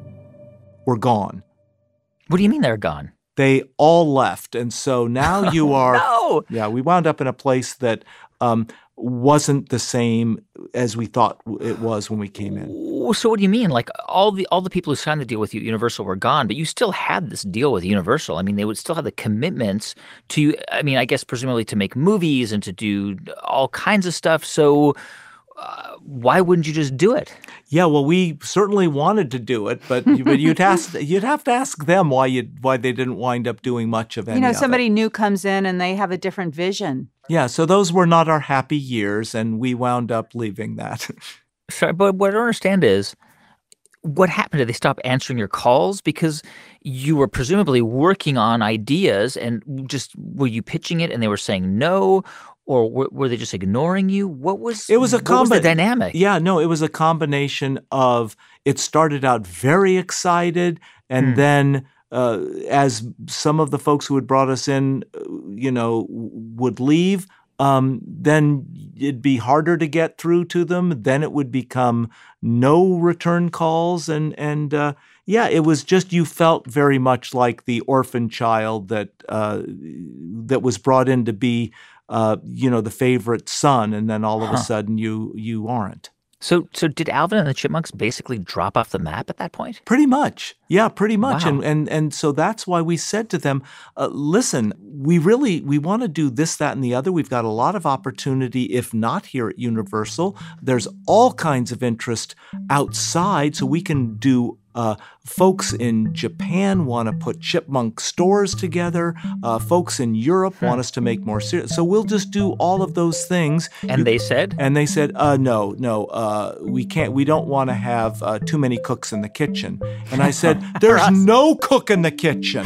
were gone. What do you mean they're gone? They all left. And so now you are... No! Yeah, we wound up in a place that... Um, wasn't the same as we thought it was when we came in. So what do you mean? Like all the all the people who signed the deal with you, Universal, were gone, but you still had this deal with Universal. I mean, they would still have the commitments to, I mean, I guess presumably to make movies and to do all kinds of stuff. So uh, why wouldn't you just do it? Yeah, well, we certainly wanted to do it, but but you'd ask you'd have to ask them why you why they didn't wind up doing much of any. You know, of somebody it. new comes in and they have a different vision. Yeah, so those were not our happy years, and we wound up leaving that. Sorry, but what I don't understand is, what happened? Did they stop answering your calls? Because you were presumably working on ideas, and just were you pitching it and they were saying no? Or were, were they just ignoring you? What was, it was a what combi- was the dynamic? Yeah, no, it was a combination of, it started out very excited, and hmm. then... Uh, as some of the folks who had brought us in, you know, would leave, um, then it'd be harder to get through to them. Then it would become no return calls. And, and uh, yeah, it was just, you felt very much like the orphan child that uh, that was brought in to be, uh, you know, the favorite son. And then all of huh. a sudden you you aren't. So so did Alvin and the Chipmunks basically drop off the map at that point? Pretty much. Yeah, pretty much. Wow. And and and so that's why we said to them, uh, listen, we really, we want to do this, that, and the other. We've got a lot of opportunity, if not here at Universal. There's all kinds of interest outside, so we can do Uh, folks in Japan want to put chipmunk stores together. Uh, folks in Europe hmm. want us to make more serious. So we'll just do all of those things. And you, they said? And they said, uh, no, no, uh, we can't. We don't want to have uh, too many cooks in the kitchen. And I said, there's no cook in the kitchen.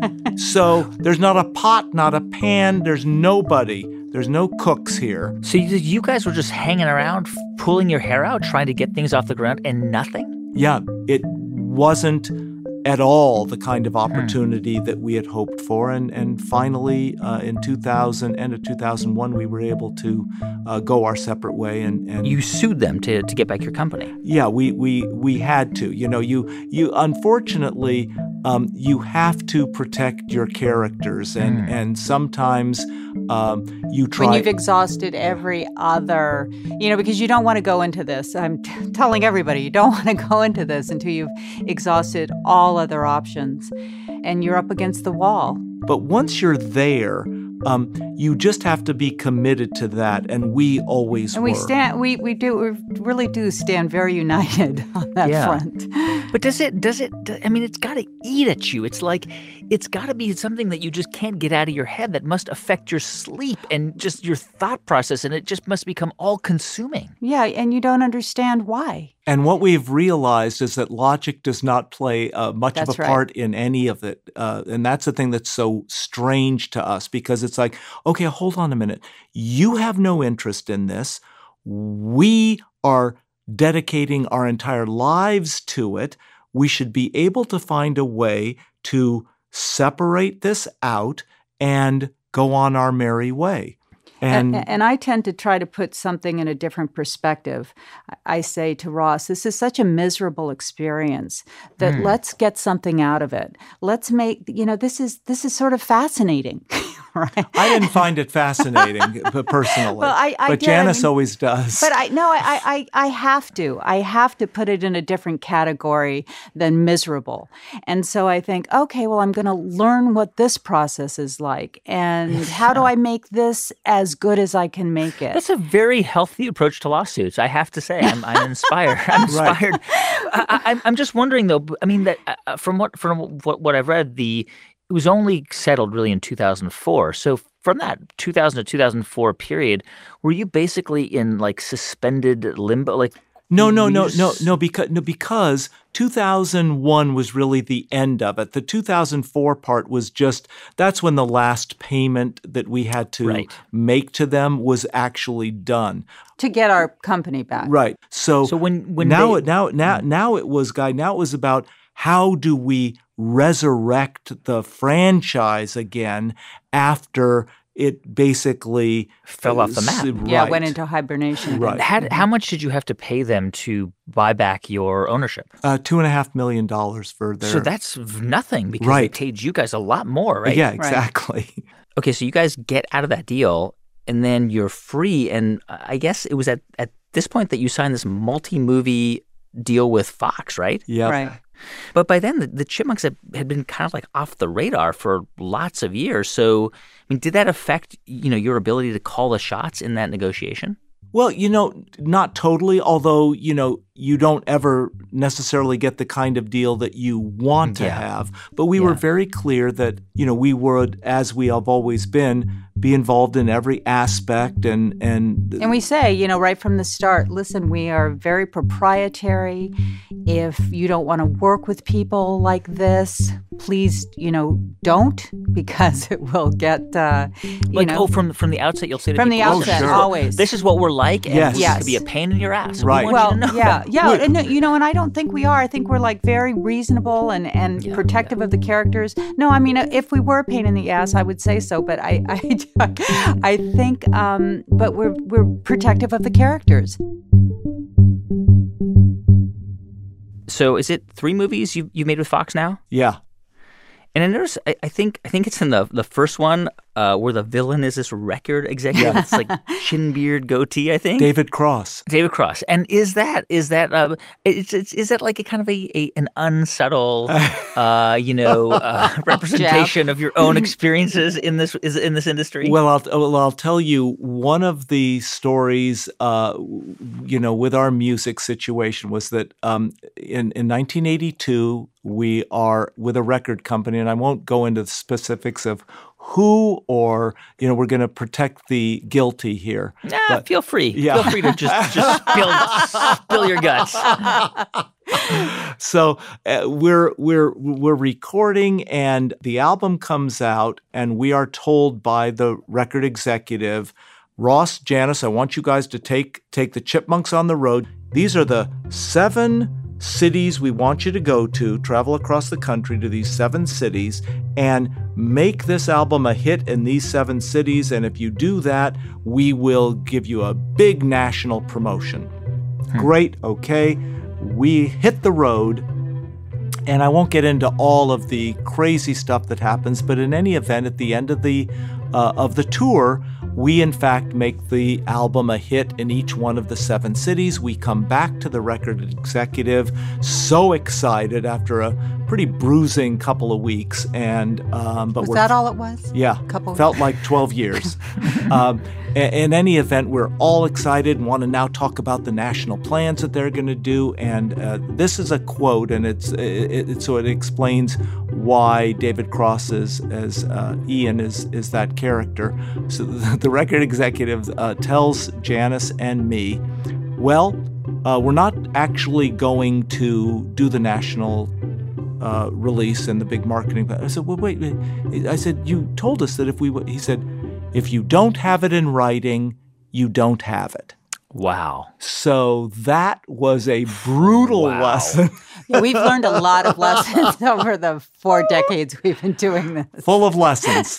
So there's not a pot, not a pan. There's nobody. There's no cooks here. So you, you guys were just hanging around, pulling your hair out, trying to get things off the ground, and nothing? Yeah, it wasn't at all the kind of opportunity hmm. that we had hoped for. And and finally, uh, in two thousand, end of two thousand one, we were able to uh, go our separate way. And, and you sued them to, to get back your company. Yeah, we we we had to. You know, you you unfortunately um, you have to protect your characters, and hmm. and sometimes um, you try. When you've exhausted every other, you know, because you don't want to go into this. I'm t- telling everybody you don't want to go into this until you've exhausted all other options, and you're up against the wall. But once you're there, um, you just have to be committed to that, and we always and we were. stand. We we do. We really do stand very united on that yeah. front. But does it? Does it? I mean, it's got to eat at you. It's like it's got to be something that you just can't get out of your head. That must affect your sleep and just your thought process, and it just must become all-consuming. Yeah, and you don't understand why. And what we've realized is that logic does not play uh, much that's of a right. part in any of it. Uh, and that's the thing that's so strange to us, because it's like, okay, hold on a minute. You have no interest in this. We are dedicating our entire lives to it. We should be able to find a way to separate this out and go on our merry way. And, and, and I tend to try to put something in a different perspective. I say to Ross, this is such a miserable experience that mm. let's get something out of it. Let's make, you know, this is this is sort of fascinating, right? I didn't find it fascinating personally, well, I, I but did. Janice I mean, always does. But I no, I, I I have to. I have to put it in a different category than miserable. And so I think, okay, well, I'm going to learn what this process is like, and how do I make this as good as I can make it? That's a very healthy approach to lawsuits, I have to say. I'm, I'm inspired. I'm inspired. I, I, I'm just wondering, though. I mean, that uh, from what from what, what I've read, the it was only settled really in two thousand four. So from that two thousand to two thousand four period, were you basically in like suspended limbo? Like no, no, no, no, no, because no, because two thousand one was really the end of it. The two thousand four part was just that's when the last payment that we had to right. make to them was actually done to get our company back. Right. So, so when when now they, it now now now it was Guy. Now it was about how do we resurrect the franchise again after it basically fell off the map. Right. Yeah, went into hibernation. Right. How, how much did you have to pay them to buy back your ownership? Uh, two and a half million dollars for their. So that's nothing because right. they paid you guys a lot more, right? Yeah, exactly. Right. Okay, so you guys get out of that deal, and then you're free. And I guess it was at, at this point that you signed this multi-movie deal with Fox, right? Yeah. Right. But by then, the, the Chipmunks had, had been kind of like off the radar for lots of years. So, I mean, did that affect, you know, your ability to call the shots in that negotiation? Well, you know, not totally, although, you know, you don't ever necessarily get the kind of deal that you want to yeah. have. But we yeah. were very clear that, you know, we would, as we have always been, be involved in every aspect and and and we say, you know, right from the start, listen, we are very proprietary. If you don't want to work with people like this, please, you know, don't, because it will get, uh, you like, know. oh, from from the outset, you'll say to from people, the outset, oh, sure. always. This is what we're like, and yes. this yes. could be a pain in your ass. Right. We want Well, you to know yeah, that. yeah, and, you know, and I don't think we are. I think we're like very reasonable and, and yeah, protective yeah. of the characters. No, I mean, if we were a pain in the ass, I would say so. But I, I, I think, um, but we're we're protective of the characters. So, is it three movies you you made with Fox now? Yeah. And I notice, I, I think, I think it's in the the first one uh, where the villain is this record executive. It's like chin beard goatee. I think David Cross. David Cross. And is that is that uh, it's, it's is that like a kind of a, a an unsubtle, uh, you know, uh, representation of your own experiences in this is in this industry? Well, I'll well I'll tell you one of the stories, uh, you know, with our music situation was that um, in in nineteen eighty-two. We are with a record company, and I won't go into the specifics of who or, you know, we're going to protect the guilty here. Nah, but, feel free. Yeah. Feel free to just, just spill, spill your guts. So uh, we're we're we're recording, and the album comes out, and we are told by the record executive, Ross, Janice, I want you guys to take take the Chipmunks on the road. These are the seven cities we want you to go to, travel across the country to these seven cities, and make this album a hit in these seven cities. And if you do that, we will give you a big national promotion. Hmm. Great, okay. We hit the road, and I won't get into all of the crazy stuff that happens, but in any event, at the end of the uh, of the tour, we, in fact, make the album a hit in each one of the seven cities. We come back to the record executive, so excited after a pretty bruising couple of weeks. And um, but was we're, that all it was? Yeah, couple felt like twelve years. um, in any event, we're all excited and want to now talk about the national plans that they're going to do. And uh, this is a quote, and it's it, it, so it explains why David Cross is, as uh, Ian is is that character. So the, the record executive uh, tells Janice and me, well, uh, we're not actually going to do the national uh, release and the big marketing plan. I said, well, wait, wait. I said, you told us that if we, w-. He said, if you don't have it in writing, you don't have it. Wow. So that was a brutal wow. lesson. Yeah, we've learned a lot of lessons over the four decades we've been doing this. Full of lessons.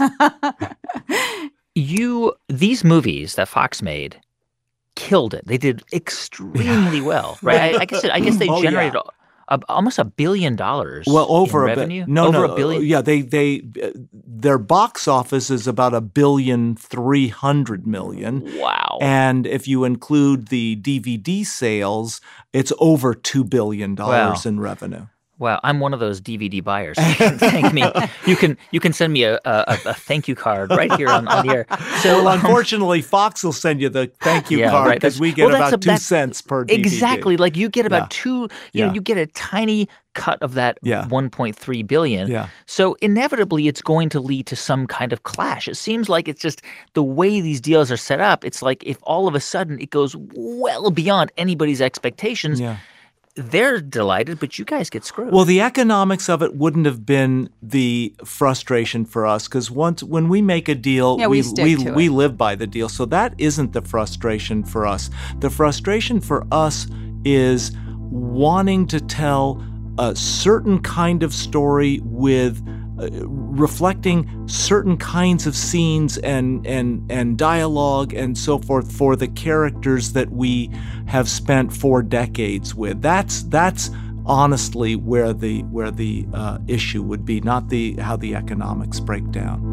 You, these movies that Fox made killed it. They did extremely well, right? I, I guess I guess they Oh, generated yeah. a, almost a billion dollars. Well, over in a revenue. Bi- no, over no, a billion. Yeah, they they their box office is about a billion three hundred million. Wow. And if you include the D V D sales, it's over two billion dollars Wow. in revenue. Wow, I'm one of those D V D buyers. You can thank me. You can you can send me a, a, a thank you card right here on, on the air. So well, um, unfortunately, Fox will send you the thank you yeah, card right. because That's- we get well, that's about a- two that's- cents per D V D. Exactly. Like you get about Yeah. two. You Yeah. know, you get a tiny cut of that Yeah. one point three billion. Yeah. So inevitably, it's going to lead to some kind of clash. It seems like it's just the way these deals are set up. It's like if all of a sudden it goes well beyond anybody's expectations. Yeah. They're delighted, but you guys get screwed. Well, the economics of it wouldn't have been the frustration for us because once when we make a deal, Yeah, we we stick we, to we it. live by the deal. So that isn't the frustration for us. The frustration for us is wanting to tell a certain kind of story with uh, reflecting certain kinds of scenes and and and dialogue and so forth for the characters that we have spent four decades with. That's that's honestly where the where the uh, issue would be, not the how the economics break down.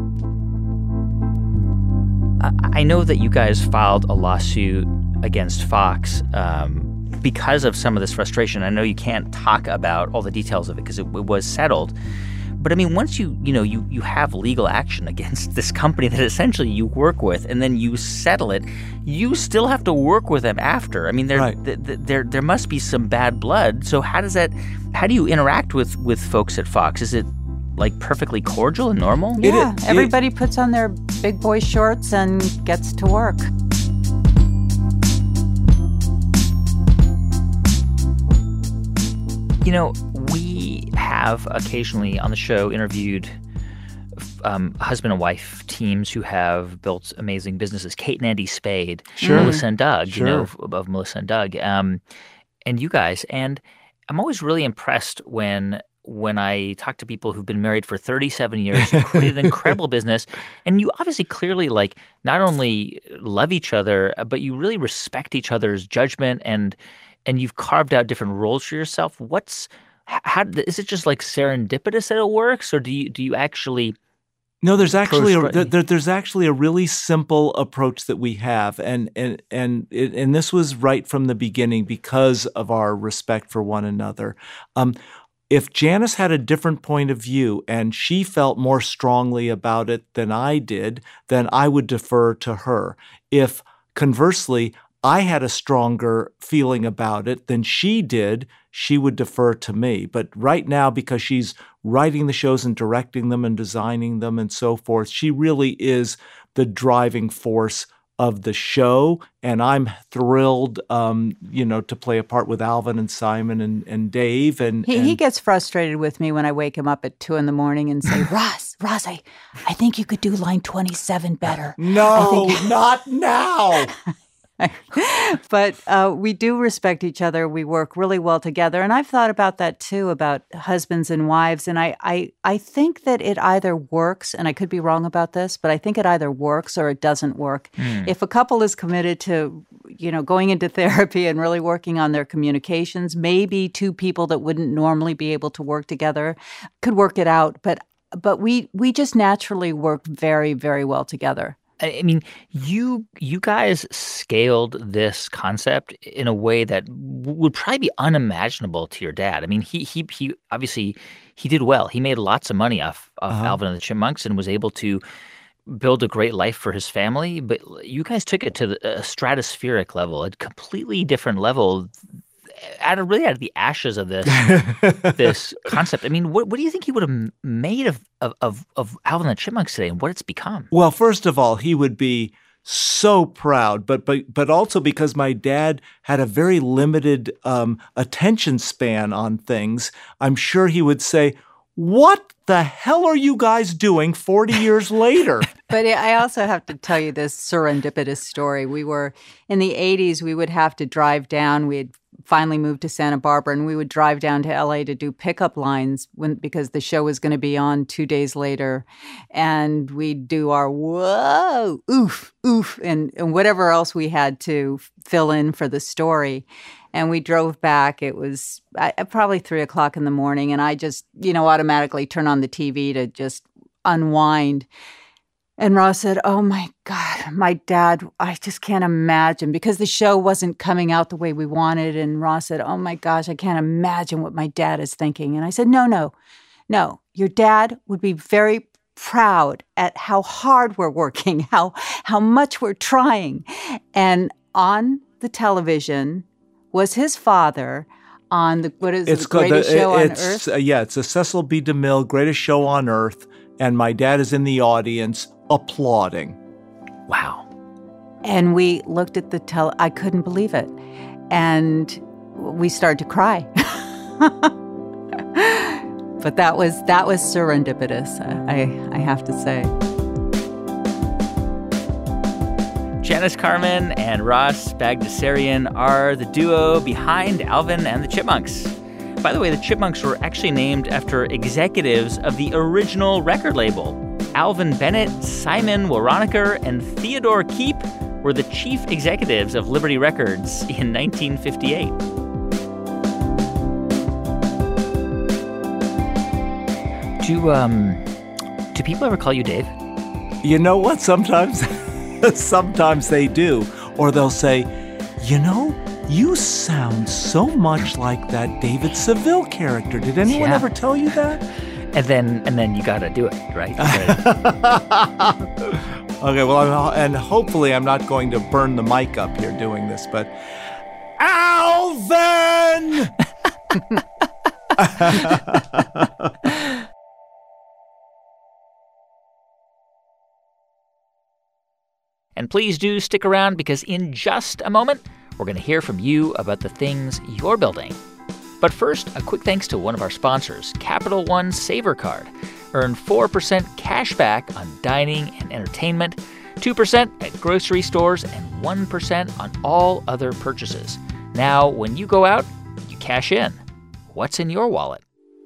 I know that you guys filed a lawsuit against Fox um, because of some of this frustration. I know you can't talk about all the details of it because it, it was settled. But I mean, once you you know you you have legal action against this company that essentially you work with, and then you settle it, you still have to work with them after. I mean, there Right. th- th- there there must be some bad blood. So how does that? How do you interact with with folks at Fox? Is it like perfectly cordial and normal? It Yeah, is- it- everybody puts on their big boy shorts and gets to work. You know, we have occasionally on the show interviewed um, husband and wife teams who have built amazing businesses. Kate and Andy Spade, Sure. Melissa and Doug, Sure. you know, of, of Melissa and Doug, um, and you guys. And I'm always really impressed when when I talk to people who've been married for thirty-seven years, who created an incredible business, and you obviously clearly like not only love each other, but you really respect each other's judgment and and you've carved out different roles for yourself. What's h- how is it just like serendipitous that it works, or do you do you actually? No, there's actually a, Prospe- there, there's actually a really simple approach that we have, and and and it, and this was right from the beginning because of our respect for one another. Um, if Janice had a different point of view and she felt more strongly about it than I did, then I would defer to her. If conversely, I had a stronger feeling about it than she did, she would defer to me. But right now, because she's writing the shows and directing them and designing them and so forth, she really is the driving force of the show. And I'm thrilled, um, you know, to play a part with Alvin and Simon and, and Dave. And He, and he gets frustrated with me when I wake him up at two in the morning and say, Ross, Ross, I, I think you could do line twenty-seven better. no, not now. But uh, we do respect each other. We work really well together. And I've thought about that too, about husbands and wives. And I, I, I think that it either works, and I could be wrong about this, but I think it either works or it doesn't work. If a couple is committed to, you know, going into therapy and really working on their communications, maybe two people that wouldn't normally be able to work together could work it out. But but we we just naturally work very, very well together. I mean, you you guys scaled this concept in a way that w- would probably be unimaginable to your dad. I mean, he he he obviously he did well. He made lots of money off, off Uh-huh. Alvin and the Chipmunks and was able to build a great life for his family. But you guys took it to the, a stratospheric level, a completely different level, out of really out of the ashes of this this concept. I mean, what what do you think he would have m- made of of of, of Alvin and the Chipmunks today, and what it's become? Well, first of all, he would be so proud, but but but also because my dad had a very limited um, attention span on things, I'm sure he would say, "What the hell are you guys doing forty years later?" But I also have to tell you this serendipitous story. We were in the eighties, we would have to drive down. We had finally moved to Santa Barbara, and we would drive down to L A to do pickup lines when because the show was going to be on two days later. And we'd do our whoa, oof, oof, and, and whatever else we had to fill in for the story. And we drove back. It was uh, probably three o'clock in the morning, and I just, you know, automatically turn on the T V to just unwind. And Ross said, oh, my God, my dad, I just can't imagine, because the show wasn't coming out the way we wanted. And Ross said, oh, my gosh, I can't imagine what my dad is thinking. And I said, no, no, no, your dad would be very proud at how hard we're working, how how much we're trying. And on the television was his father on the, what is it, the greatest the, show on it's, earth? Uh, yeah, it's a Cecil B. DeMille, greatest show on earth. And my dad is in the audience applauding. Wow. And we looked at the tele, I couldn't believe it. And we started to cry. But that was that was serendipitous, I, I have to say. Janice Carman and Ross Bagdasarian are the duo behind Alvin and the Chipmunks. By the way, the Chipmunks were actually named after executives of the original record label. Alvin Bennett, Simon Waronker, and Theodore Keep were the chief executives of Liberty Records in nineteen fifty-eight. Do, um, do people ever call you Dave? You know what? Sometimes, sometimes they do. Or they'll say, you know, you sound so much like that David Seville character. Did anyone Yeah. ever tell you that? And then and then you gotta do it, right? Okay, well, I'm, and hopefully I'm not going to burn the mic up here doing this, but Alvin! And please do stick around, because in just a moment, we're going to hear from you about the things you're building. But first, a quick thanks to one of our sponsors, Capital One Saver Card. Earn four percent cash back on dining and entertainment, two percent at grocery stores, and one percent on all other purchases. Now, when you go out, you cash in. What's in your wallet?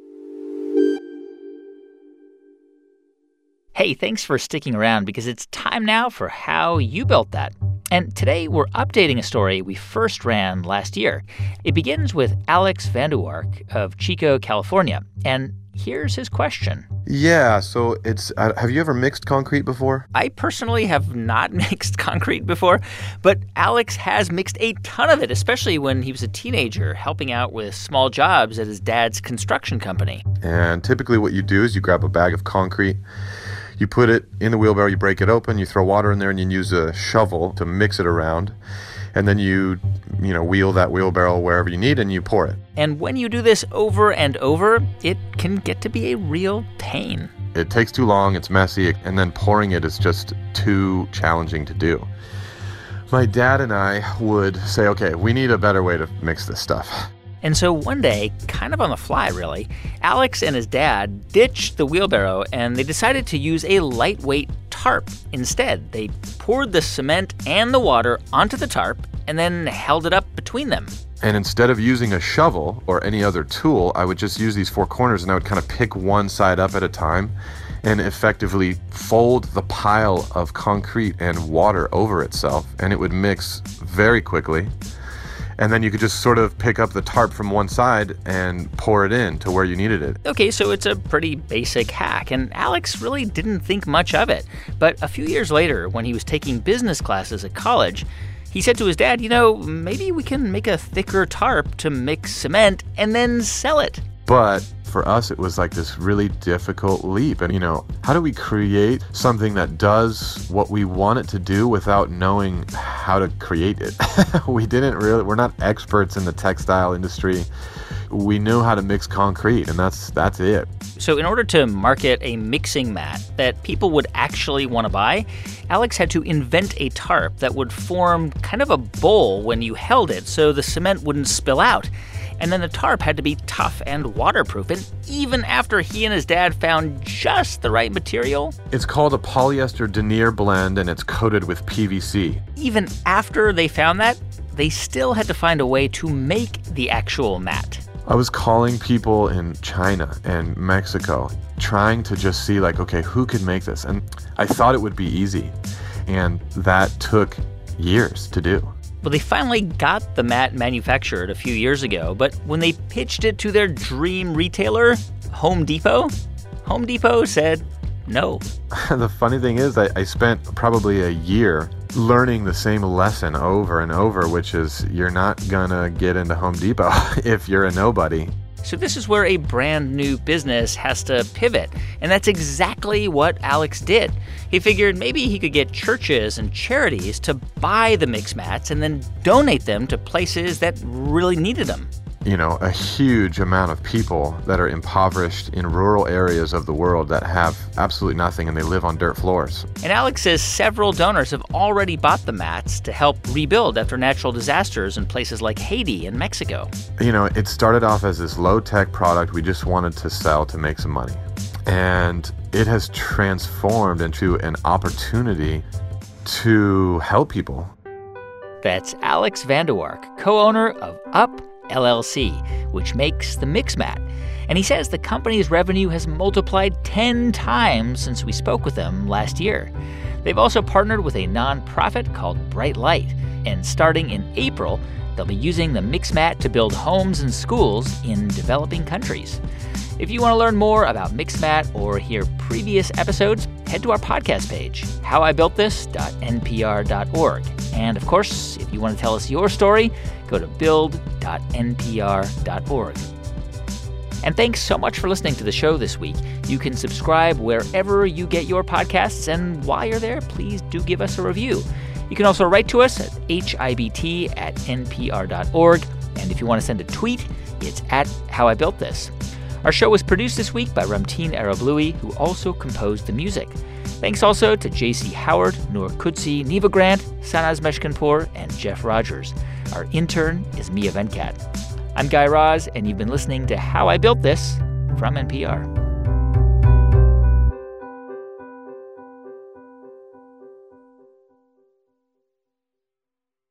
Hey, thanks for sticking around, because it's time now for How You Built That. And today we're updating a story we first ran last year. It begins with Alex Vanderwerk of Chico, California. And here's his question. Yeah, so it's, uh, have you ever mixed concrete before? I personally have not mixed concrete before, but Alex has mixed a ton of it, especially when he was a teenager helping out with small jobs at his dad's construction company. And typically what you do is you grab a bag of concrete, you put it in the wheelbarrow, you break it open, you throw water in there, and you use a shovel to mix it around. And then you, you know, wheel that wheelbarrow wherever you need, and you pour it. And when you do this over and over, it can get to be a real pain. It takes too long, it's messy, and then pouring it is just too challenging to do. My dad and I would say, okay, we need a better way to mix this stuff. And so one day, kind of on the fly really, Alex and his dad ditched the wheelbarrow and they decided to use a lightweight tarp instead. They poured the cement and the water onto the tarp and then held it up between them. And instead of using a shovel or any other tool, I would just use these four corners and I would kind of pick one side up at a time and effectively fold the pile of concrete and water over itself, and it would mix very quickly. And then you could just sort of pick up the tarp from one side and pour it in to where you needed it. Okay, so it's a pretty basic hack, and Alex really didn't think much of it. But a few years later, when he was taking business classes at college, he said to his dad, you know, maybe we can make a thicker tarp to mix cement and then sell it. But for us, it was like this really difficult leap. And, you know, how do we create something that does what we want it to do without knowing how to create it? We didn't really, we're not experts in the textile industry. We knew how to mix concrete, and that's that's it. So in order to market a mixing mat that people would actually want to buy, Alex had to invent a tarp that would form kind of a bowl when you held it so the cement wouldn't spill out. And then the tarp had to be tough and waterproof. And even after he and his dad found just the right material... It's called a polyester denier blend, and it's coated with P V C. Even after they found that, they still had to find a way to make the actual mat. I was calling people in China and Mexico, trying to just see, like, okay, who could make this? And I thought it would be easy. And that took years to do. Well, they finally got the mat manufactured a few years ago, but when they pitched it to their dream retailer, Home Depot, Home Depot said no. The funny thing is, I, I spent probably a year learning the same lesson over and over, which is you're not gonna get into Home Depot if you're a nobody. So this is where a brand new business has to pivot. And that's exactly what Alex did. He figured maybe he could get churches and charities to buy the mix mats and then donate them to places that really needed them. You know, a huge amount of people that are impoverished in rural areas of the world that have absolutely nothing and they live on dirt floors. And Alex says several donors have already bought the mats to help rebuild after natural disasters in places like Haiti and Mexico. You know, it started off as this low-tech product we just wanted to sell to make some money. And it has transformed into an opportunity to help people. That's Alex Vandewark, co-owner of Up L L C, which makes the mix mat. And he says the company's revenue has multiplied ten times since we spoke with them last year. They've also partnered with a nonprofit called Bright Light, and starting in April, they'll be using the mix mat to build homes and schools in developing countries. If you want to learn more about MixMat or hear previous episodes, head to our podcast page, how I built this dot n p r dot org. And of course, if you want to tell us your story, go to build dot n p r dot org. And thanks so much for listening to the show this week. You can subscribe wherever you get your podcasts, and while you're there, please do give us a review. You can also write to us at h i b t at n p r dot org. And if you want to send a tweet, it's at How I Built This. Our show was produced this week by Ramtin Arablouei, who also composed the music. Thanks also to J C Howard, Noor Kudsi, Neva Grant, Sanaz Meshkinpour, and Jeff Rogers. Our intern is Mia Venkat. I'm Guy Raz, and you've been listening to How I Built This from N P R.